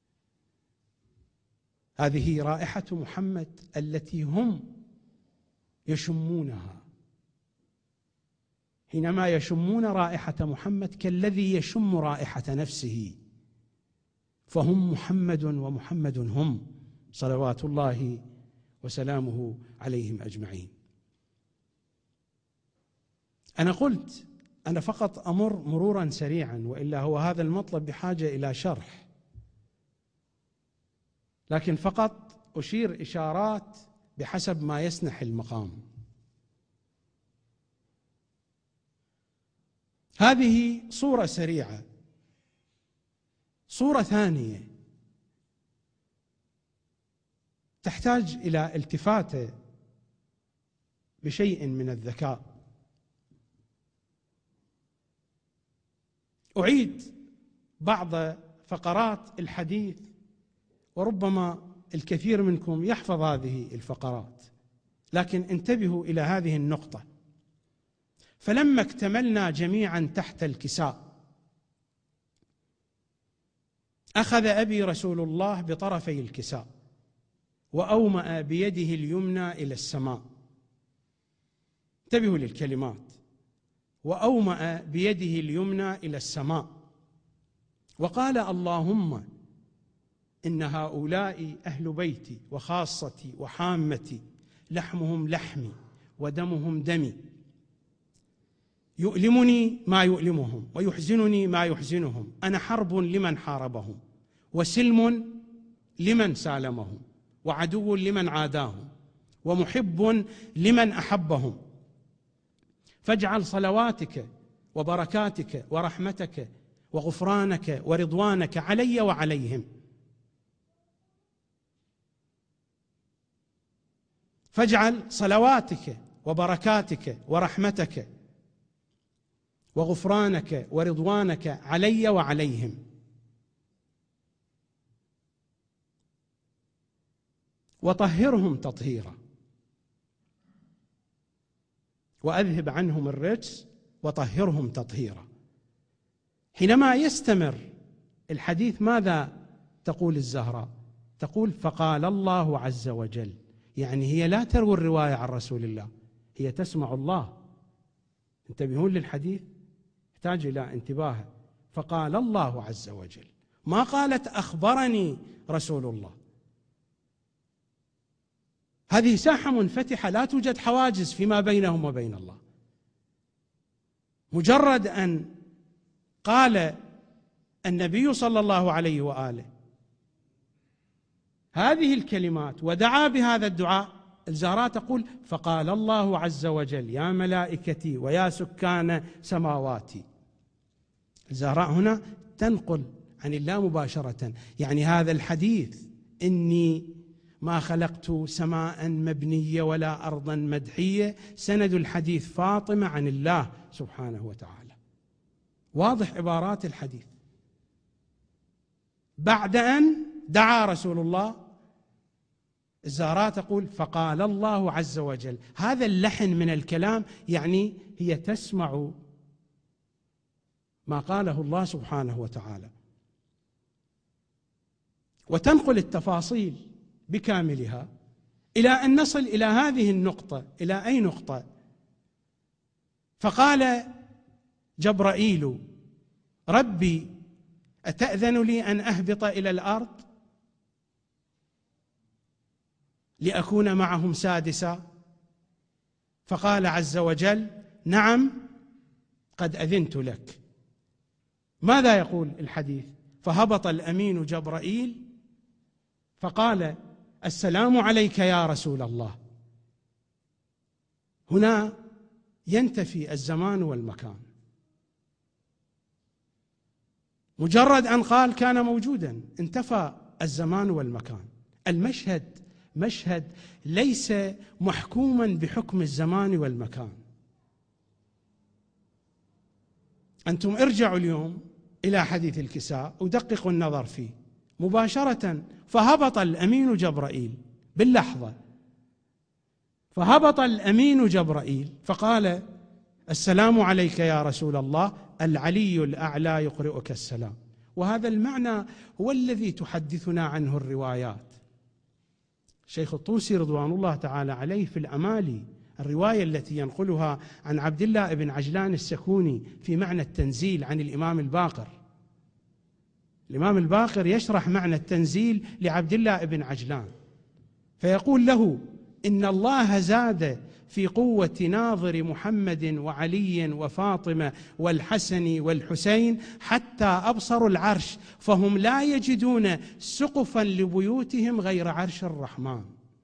هذه رائحة محمد التي هم يشمونها. حينما يشمون رائحة محمد كالذي يشم رائحة نفسه، فهم محمد ومحمد هم، صلوات الله وسلامه عليهم أجمعين. أنا قلت أنا فقط أمر مرورا سريعا، وإلا هو هذا المطلب بحاجة إلى شرح، لكن فقط أشير إشارات بحسب ما يسنح المقام. هذه صورة سريعة. صورة ثانية تحتاج إلى التفاتة بشيء من الذكاء. أعيد بعض فقرات الحديث، وربما الكثير منكم يحفظ هذه الفقرات، لكن انتبهوا إلى هذه النقطة. فلما اكتملنا جميعا تحت الكساء، أخذ أبي رسول الله بطرفي الكساء وأومأ بيده اليمنى إلى السماء. انتبهوا للكلمات: وأومأ بيده اليمنى إلى السماء، وقال: اللهم إن هؤلاء أهل بيتي وخاصتي وحامتي، لحمهم لحمي ودمهم دمي، يؤلمني ما يؤلمهم ويحزنني ما يحزنهم، أنا حرب لمن حاربهم وسلم لمن سالمهم وعدو لمن عاداهم ومحب لمن أحبهم، فاجعل صلواتك وبركاتك ورحمتك وغفرانك ورضوانك علي وعليهم، فاجعل صلواتك وبركاتك ورحمتك وغفرانك ورضوانك علي وعليهم، وطهرهم تطهيرا، وأذهب عنهم الرجس وطهرهم تطهيرا. حينما يستمر الحديث ماذا تقول الزهراء؟ تقول: فقال الله عز وجل. يعني هي لا تروي الرواية عن رسول الله، هي تسمع الله. انتبهون للحديث، يحتاج إلى انتباه. فقال الله عز وجل، ما قالت أخبرني رسول الله. هذه ساحة منفتحة، لا توجد حواجز فيما بينهم وبين الله. مجرد أن قال النبي صلى الله عليه وآله هذه الكلمات ودعا بهذا الدعاء، الزهراء تقول: فقال الله عز وجل يا ملائكتي ويا سكان سماواتي. الزهراء هنا تنقل عن الله مباشرة. يعني هذا الحديث: إني ما خلقت سماء مبنية ولا أرضا مدحية، سند الحديث فاطمة عن الله سبحانه وتعالى. واضح عبارات الحديث. بعد أن دعا رسول الله، الزهراء تقول: فقال الله عز وجل. هذا اللحن من الكلام يعني هي تسمع ما قاله الله سبحانه وتعالى، وتنقل التفاصيل بكاملها إلى أن نصل إلى هذه النقطة. إلى أي نقطة؟ فقال جبرائيل: ربي أتأذن لي أن أهبط إلى الأرض لأكون معهم سادسا؟ فقال عز وجل: نعم قد أذنت لك. ماذا يقول الحديث؟ فهبط الأمين جبرائيل فقال: السلام عليك يا رسول الله. هنا ينتفي الزمان والمكان. مجرد أن قال كان موجودا، انتفى الزمان والمكان. المشهد مشهد ليس محكوما بحكم الزمان والمكان. أنتم ارجعوا اليوم إلى حديث الكساء ودققوا النظر فيه، مباشرة، فهبط الأمين جبرائيل باللحظة، فهبط الأمين جبرائيل فقال: السلام عليك يا رسول الله، العلي الأعلى يقرئك السلام. وهذا المعنى هو الذي تحدثنا عنه الروايات. الشيخ الطوسي رضوان الله تعالى عليه في الأمالي، الرواية التي ينقلها عن عبد الله بن عجلان السكوني في معنى التنزيل عن الإمام الباقر، الإمام الباقر يشرح معنى التنزيل لعبد الله بن عجلان فيقول له: إن الله زاد في قوة ناظر محمد وعلي وفاطمة والحسن والحسين حتى أبصروا العرش، فهم لا يجدون سقفا لبيوتهم غير عرش الرحمن.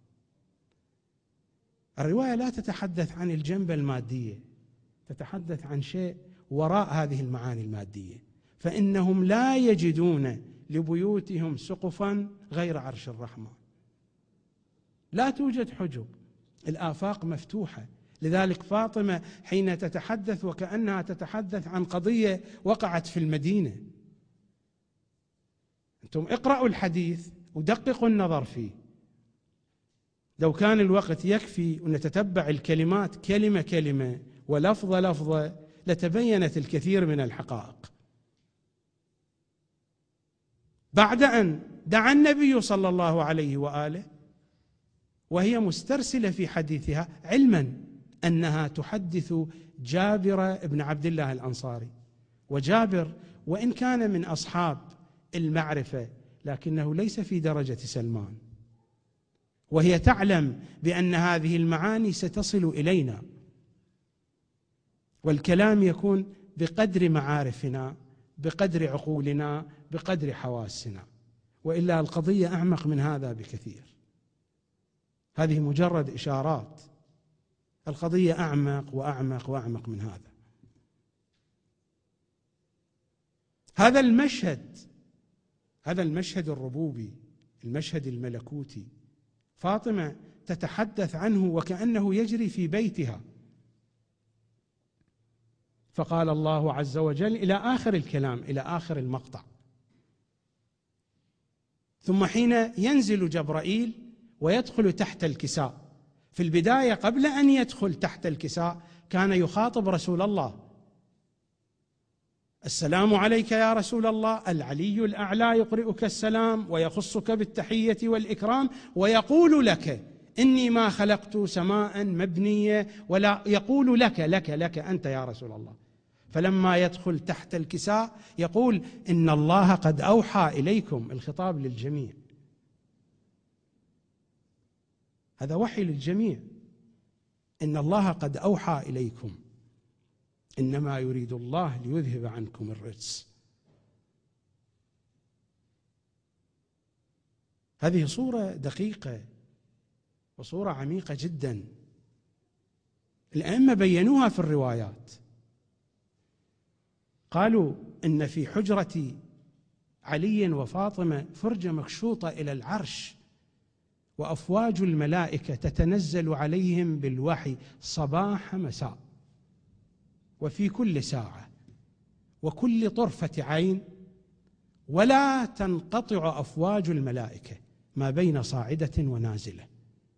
الرواية لا تتحدث عن الجنبة المادية، تتحدث عن شيء وراء هذه المعاني المادية، فإنهم لا يجدون لبيوتهم سقفا غير عرش الرحمن. لا توجد حجب، الآفاق مفتوحة. لذلك فاطمة حين تتحدث وكأنها تتحدث عن قضية وقعت في المدينة. أنتم اقرأوا الحديث ودققوا النظر فيه. لو كان الوقت يكفي ونتتبع الكلمات كلمة كلمة ولفظة لفظة لتبينت الكثير من الحقائق. بعد أن دعا النبي صلى الله عليه وآله وهي مسترسلة في حديثها، علما أنها تحدث جابر بن عبد الله الأنصاري، وجابر وإن كان من أصحاب المعرفة لكنه ليس في درجة سلمان، وهي تعلم بأن هذه المعاني ستصل إلينا، والكلام يكون بقدر معارفنا، بقدر عقولنا، بقدر حواسنا، وإلا القضية أعمق من هذا بكثير. هذه مجرد إشارات، القضية أعمق وأعمق وأعمق من هذا. هذا المشهد، هذا المشهد الربوبي، المشهد الملكوتي، فاطمة تتحدث عنه وكأنه يجري في بيتها. فقال الله عز وجل إلى آخر الكلام، إلى آخر المقطع: ثم حين ينزل جبرائيل ويدخل تحت الكساء. في البداية قبل أن يدخل تحت الكساء كان يخاطب رسول الله: السلام عليك يا رسول الله، العلي الأعلى يقرئك السلام ويخصك بالتحية والإكرام، ويقول لك إني ما خلقت سماء مبنية، ولا يقول لك لك لك أنت يا رسول الله. فلما يدخل تحت الكساء يقول: إن الله قد أوحى إليكم، الخطاب للجميع، هذا وحي للجميع. إن الله قد أوحى إليكم إنما يريد الله ليذهب عنكم الرجس. هذه صورة دقيقة وصورة عميقة جدا، الأئمة بينوها في الروايات. قالوا إن في حجرة علي وفاطمة فرجة مكشوطة إلى العرش، وأفواج الملائكة تتنزل عليهم بالوحي صباح مساء، وفي كل ساعة وكل طرفة عين، ولا تنقطع أفواج الملائكة ما بين صاعدة ونازلة.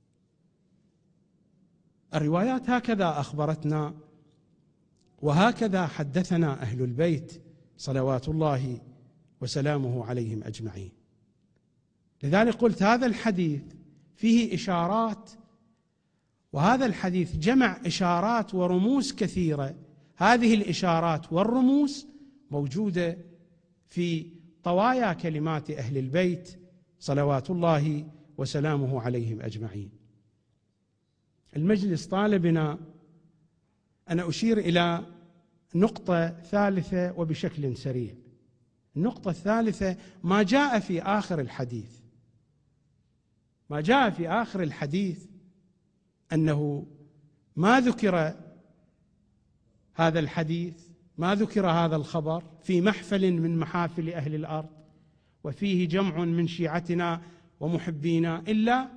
الروايات هكذا أخبرتنا، وهكذا حدثنا أهل البيت صلوات الله وسلامه عليهم أجمعين. لذلك قلت هذا الحديث فيه إشارات، وهذا الحديث جمع إشارات ورموز كثيرة. هذه الإشارات والرموز موجودة في طوايا كلمات أهل البيت صلوات الله وسلامه عليهم أجمعين. المجلس طالبنا أن أشير إلى نقطة ثالثة وبشكل سريع. النقطة الثالثة ما جاء في آخر الحديث، ما جاء في آخر الحديث أنه ما ذكر هذا الحديث، ما ذكر هذا الخبر في محفل من محافل أهل الأرض وفيه جمع من شيعتنا ومحبينا، إلا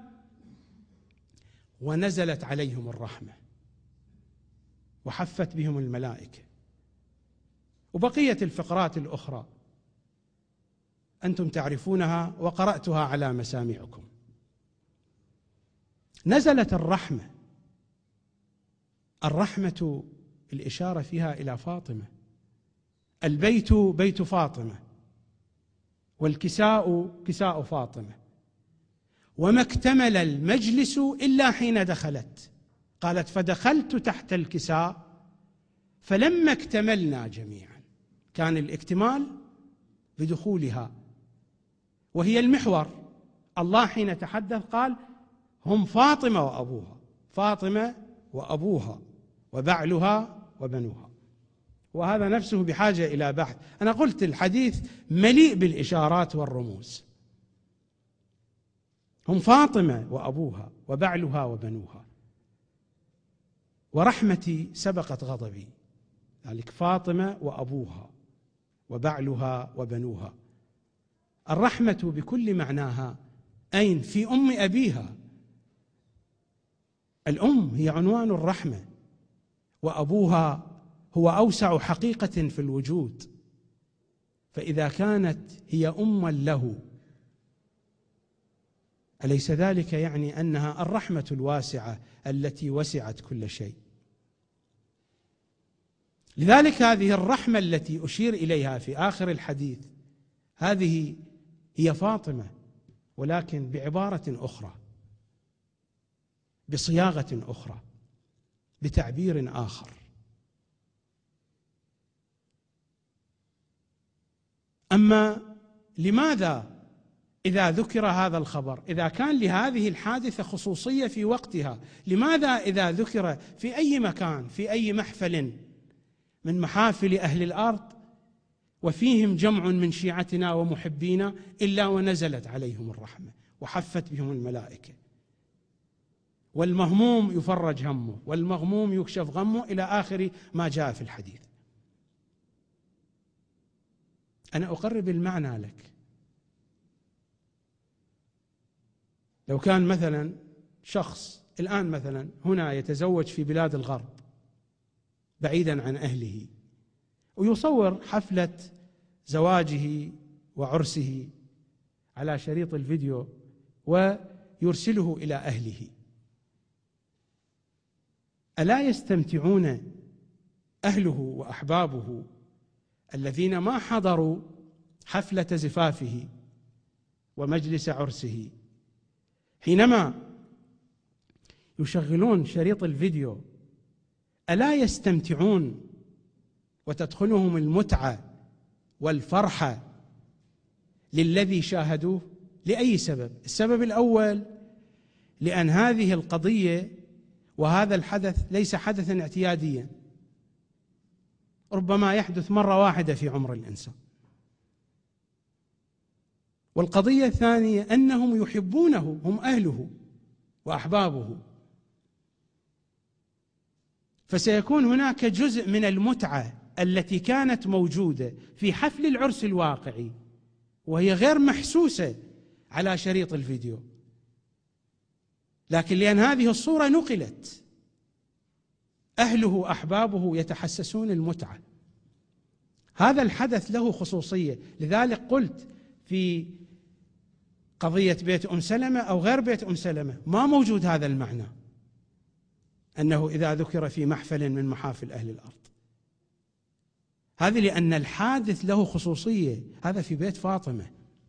ونزلت عليهم الرحمة وحفت بهم الملائكة. وبقية الفقرات الأخرى أنتم تعرفونها وقرأتها على مسامعكم. نزلت الرحمة، الرحمة الإشارة فيها إلى فاطمة، البيت بيت فاطمة، والكساء كساء فاطمة، وما اكتمل المجلس إلا حين دخلت. قالت: فدخلت تحت الكساء فلما اكتملنا جميعا. كان الاكتمال بدخولها، وهي المحور. الله حين تحدث قال: هم فاطمة وأبوها، فاطمة وأبوها وبعلها وبنوها. وهذا نفسه بحاجة إلى بحث. أنا قلت الحديث مليء بالإشارات والرموز. هم فاطمة وأبوها وبعلها وبنوها، ورحمتي سبقت غضبي. ذلك فاطمة وأبوها وبعلها وبنوها. الرحمة بكل معناها أين؟ في أم أبيها. الأم هي عنوان الرحمة، وأبوها هو أوسع حقيقة في الوجود. فإذا كانت هي أما له، أليس ذلك يعني أنها الرحمة الواسعة التي وسعت كل شيء؟ لذلك هذه الرحمة التي أشير إليها في آخر الحديث، هذه هي فاطمة، ولكن بعبارة أخرى، بصياغة أخرى، بتعبير آخر. أما لماذا إذا ذكر هذا الخبر، إذا كان لهذه الحادثة خصوصية في وقتها، لماذا إذا ذكر في أي مكان، في أي محفل من محافل أهل الأرض وفيهم جمع من شيعتنا ومحبينا، إلا ونزلت عليهم الرحمة وحفت بهم الملائكة، والمهموم يفرج همه والمغموم يكشف غمه، إلى آخر ما جاء في الحديث. أنا أقرب المعنى لك. لو كان مثلا شخص الآن مثلا هنا يتزوج في بلاد الغرب بعيدا عن أهله، ويصور حفلة زواجه وعرسه على شريط الفيديو ويرسله إلى أهله، ألا يستمتعون أهله وأحبابه الذين ما حضروا حفلة زفافه ومجلس عرسه حينما يشغلون شريط الفيديو؟ ألا يستمتعون وتدخلهم المتعة والفرحة للذي شاهدوه؟ لأي سبب؟ السبب الأول لأن هذه القضية وهذا الحدث ليس حدثا اعتياديا، ربما يحدث مرة واحدة في عمر الإنسان. والقضية الثانية أنهم يحبونه، هم أهله وأحبابه، فسيكون هناك جزء من المتعة التي كانت موجودة في حفل العرس الواقعي وهي غير محسوسة على شريط الفيديو، لكن لأن هذه الصورة نقلت أهله وأحبابه يتحسسون المتعة. هذا الحدث له خصوصية. لذلك قلت في قضية بيت أم سلمة أو غير بيت أم سلمة ما موجود هذا المعنى، أنه إذا ذكر في محفل من محافل أهل الأرض. هذه لأن الحادث له خصوصية. هذا في بيت فاطمة،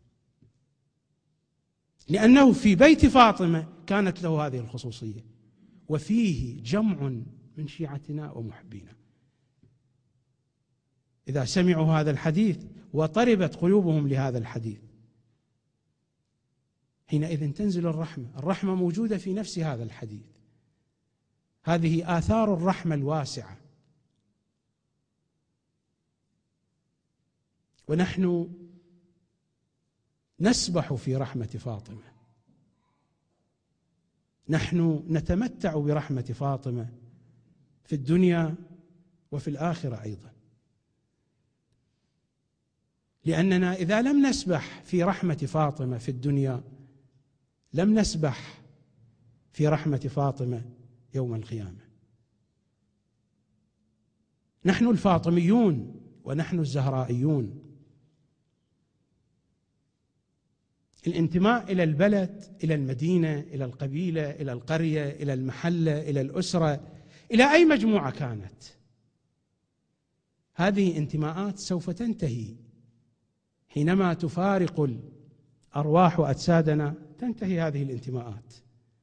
لأنه في بيت فاطمة كانت له هذه الخصوصية، وفيه جمع من شيعتنا ومحبينا. إذا سمعوا هذا الحديث وطربت قلوبهم لهذا الحديث، حينئذ تنزل الرحمة. الرحمة موجودة في نفس هذا الحديث. هذه آثار الرحمة الواسعة. ونحن نسبح في رحمة فاطمة، نحن نتمتع برحمة فاطمة في الدنيا وفي الآخرة أيضا، لأننا إذا لم نسبح في رحمة فاطمة في الدنيا لم نسبح في رحمة فاطمة يوم القيامة. نحن الفاطميون ونحن الزهرائيون الانتماء إلى البلد، إلى المدينة، إلى القبيلة، إلى القرية، إلى المحلة، إلى الأسرة، إلى أي مجموعة كانت. هذه انتماءات سوف تنتهي حينما تفارق الأرواح أجسادنا، تنتهي هذه الانتماءات.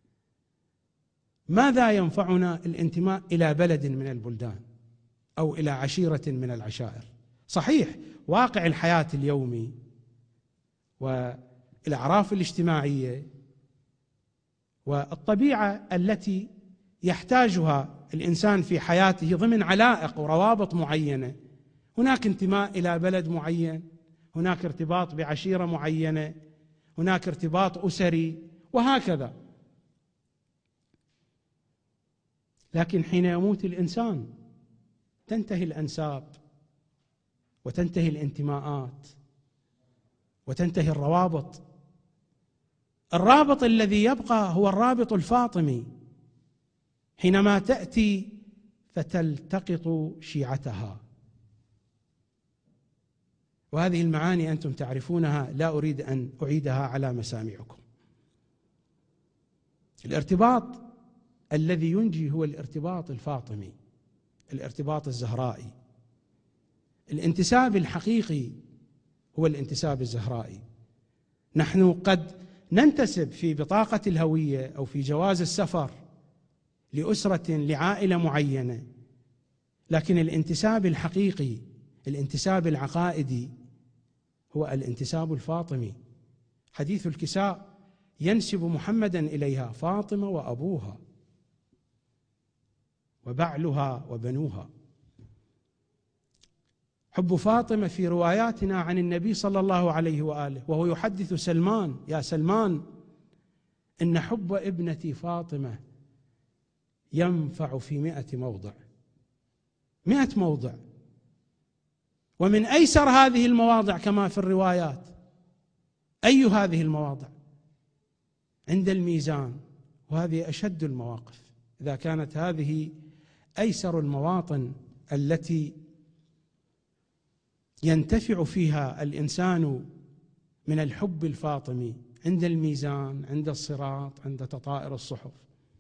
ماذا ينفعنا الانتماء إلى بلد من البلدان أو إلى عشيرة من العشائر؟ صحيح واقع الحياة اليومي والأعراف الاجتماعية والطبيعة التي يحتاجها الإنسان في حياته ضمن علائق وروابط معينة، هناك انتماء إلى بلد معين، هناك ارتباط بعشيرة معينة، هناك ارتباط أسري، وهكذا. لكن حين يموت الإنسان تنتهي الأنساب وتنتهي الانتماءات وتنتهي الروابط. الرابط الذي يبقى هو الرابط الفاطمي، حينما تأتي فتلتقط شيعتها. وهذه المعاني أنتم تعرفونها، لا أريد أن أعيدها على مسامعكم. الارتباط الذي ينجي هو الارتباط الفاطمي، الارتباط الزهرائي. الانتساب الحقيقي هو الانتساب الزهرائي. نحن قد ننتسب في بطاقة الهوية أو في جواز السفر لأسرة لعائلة معينة، لكن الانتساب الحقيقي، الانتساب العقائدي، هو الانتساب الفاطمي. حديث الكساء ينسب محمدا إليها، فاطمة وأبوها وبعلها وبنوها. حب فاطمة في رواياتنا عن النبي صلى الله عليه وآله وهو يحدث سلمان: يا سلمان، إن حب ابنتي فاطمة ينفع في مئة موضع. مئة موضع، ومن أيسر هذه المواضع كما في الروايات. أي هذه المواضع؟ عند الميزان، وهذه أشد المواقف. إذا كانت هذه أيسر المواطن التي ينتفع فيها الإنسان من الحب الفاطمي، عند الميزان، عند الصراط، عند تطائر الصحف،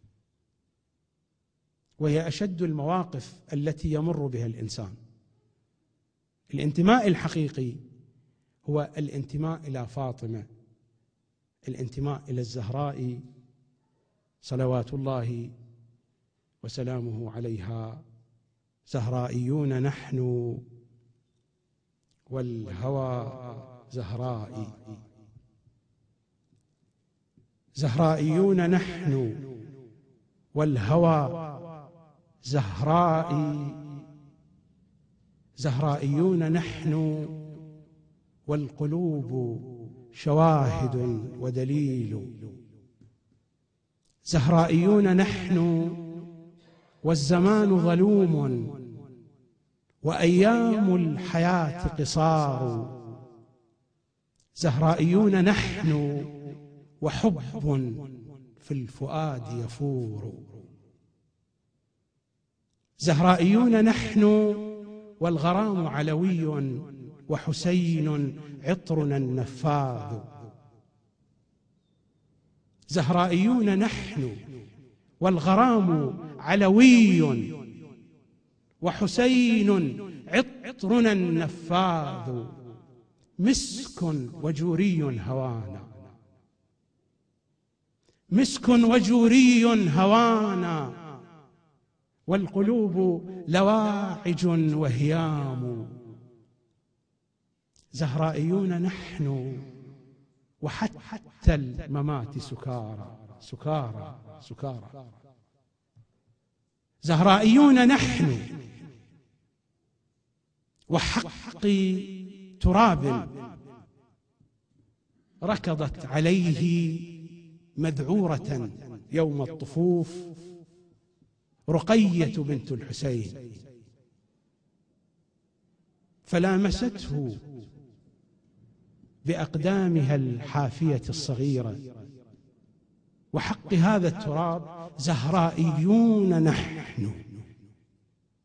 وهي أشد المواقف التي يمر بها الإنسان. الانتماء الحقيقي هو الانتماء إلى فاطمة، الانتماء إلى الزهراء صلوات الله وسلامه عليها. زهرائيون نحن والهوى زهرائي، زهرائيون نحن والهوى زهرائي، زهرائيون نحن والقلوب شواهد ودليل، زهرائيون نحن والزمان ظلوم وأيام الحياة قصار، زهرائيون نحن وحب في الفؤاد يفور، زهرائيون نحن والغرام علوي وحسين عطرنا النفاذ، زهرائيون نحن والغرام علوي وحسين عطرنا النفاذ، مسك وجوري هوانا، مسك وجوري هوانا، والقلوب لواعج وهيام، زهرائيون نحن وحتى الممات سكارى سكارى سكارى، زهرائيون نحن وحق تراب ركضت عليه مذعورة يوم الطفوف رقية بنت الحسين، فلامسته بأقدامها الحافية الصغيرة. وحق هذا التراب زهرائيون نحن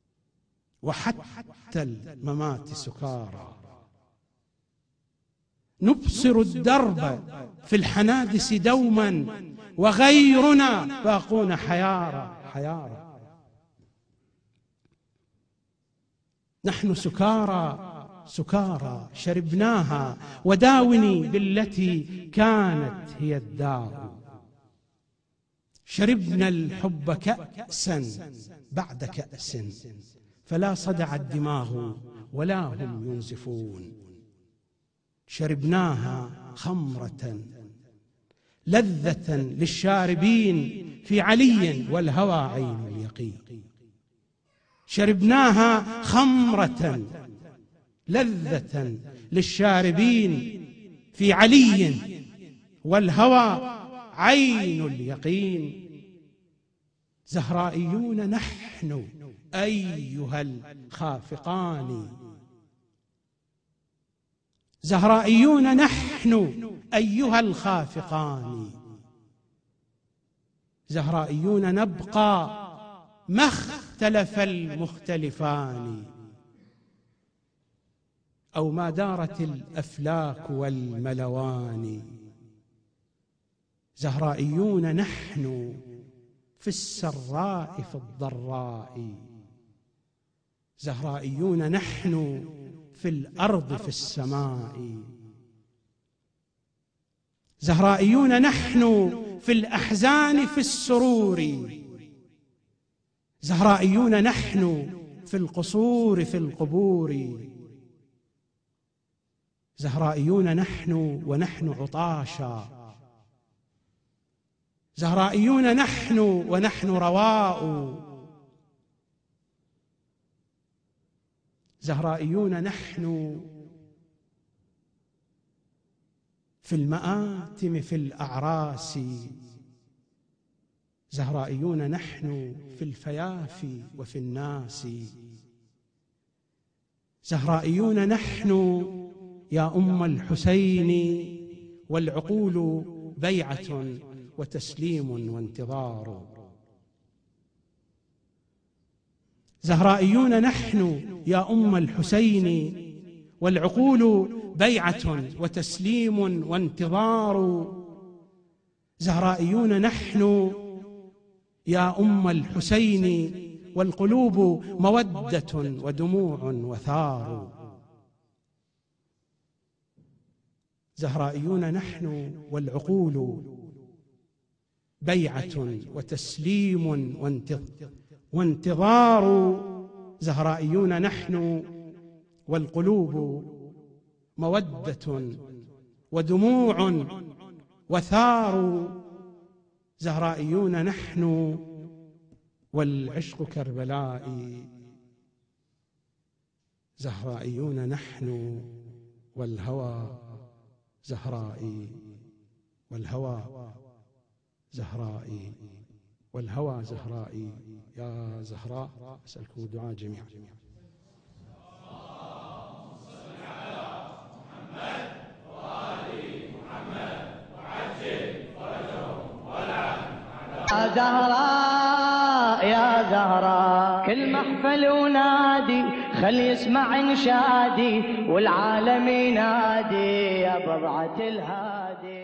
وحتى الممات سكارى، نبصر الدرب في الحنادس دوما وغيرنا باقون حيارى حيارى. نحن سكارى سكارى شربناها وداوني بالتي كانت هي الدار. شربنا الحب كأسا بعد كأس فلا صدع الدماغ ولا هم ينزفون. شربناها خمرة لذة للشاربين في علي والهوى عين اليقين. شربناها خمرة لذة للشاربين في علي والهوى عين اليقين. زهرائيون نحن أيها الخافقان. زهرائيون نحن أيها الخافقان. زهرائيون نبقى ما اختلف المختلفان أو ما دارت الأفلاك والملوان. زهرائيون نحن في السراء في الضراء. زهرائيون نحن في الأرض في السماء. زهرائيون نحن في الأحزان في السرور. زهرائيون نحن في القصور في القبور. زهرائيون نحن ونحن عطاشا. زهرائيون نحن ونحن رواء. زهرائيون نحن في المآتم في الأعراس. زهرائيون نحن في الفيافي وفي الناس. زهرائيون نحن يا أم الحسين والعقول بيعة وتسليم وانتظار. زهرائيون نحن يا أم الحسين والعقول بيعة وتسليم وانتظار. زهرائيون نحن يا أم الحسين والقلوب مودة ودموع وثار. زهرائيون نحن والعقول بيعة وتسليم وانتظار. زهرائيون نحن والقلوب مودة ودموع وثار. زهرائيون نحن والعشق كربلاء. زهرائيون نحن والهوى زهرائي والهوى زهرائي والهوى زهرائي. يا زهراء أسألكم الدعاء جميعا. يا زهراء يا زهراء كل محفل ونادي خل يسمع انشادي والعالم ينادي يا بضعة الهادي.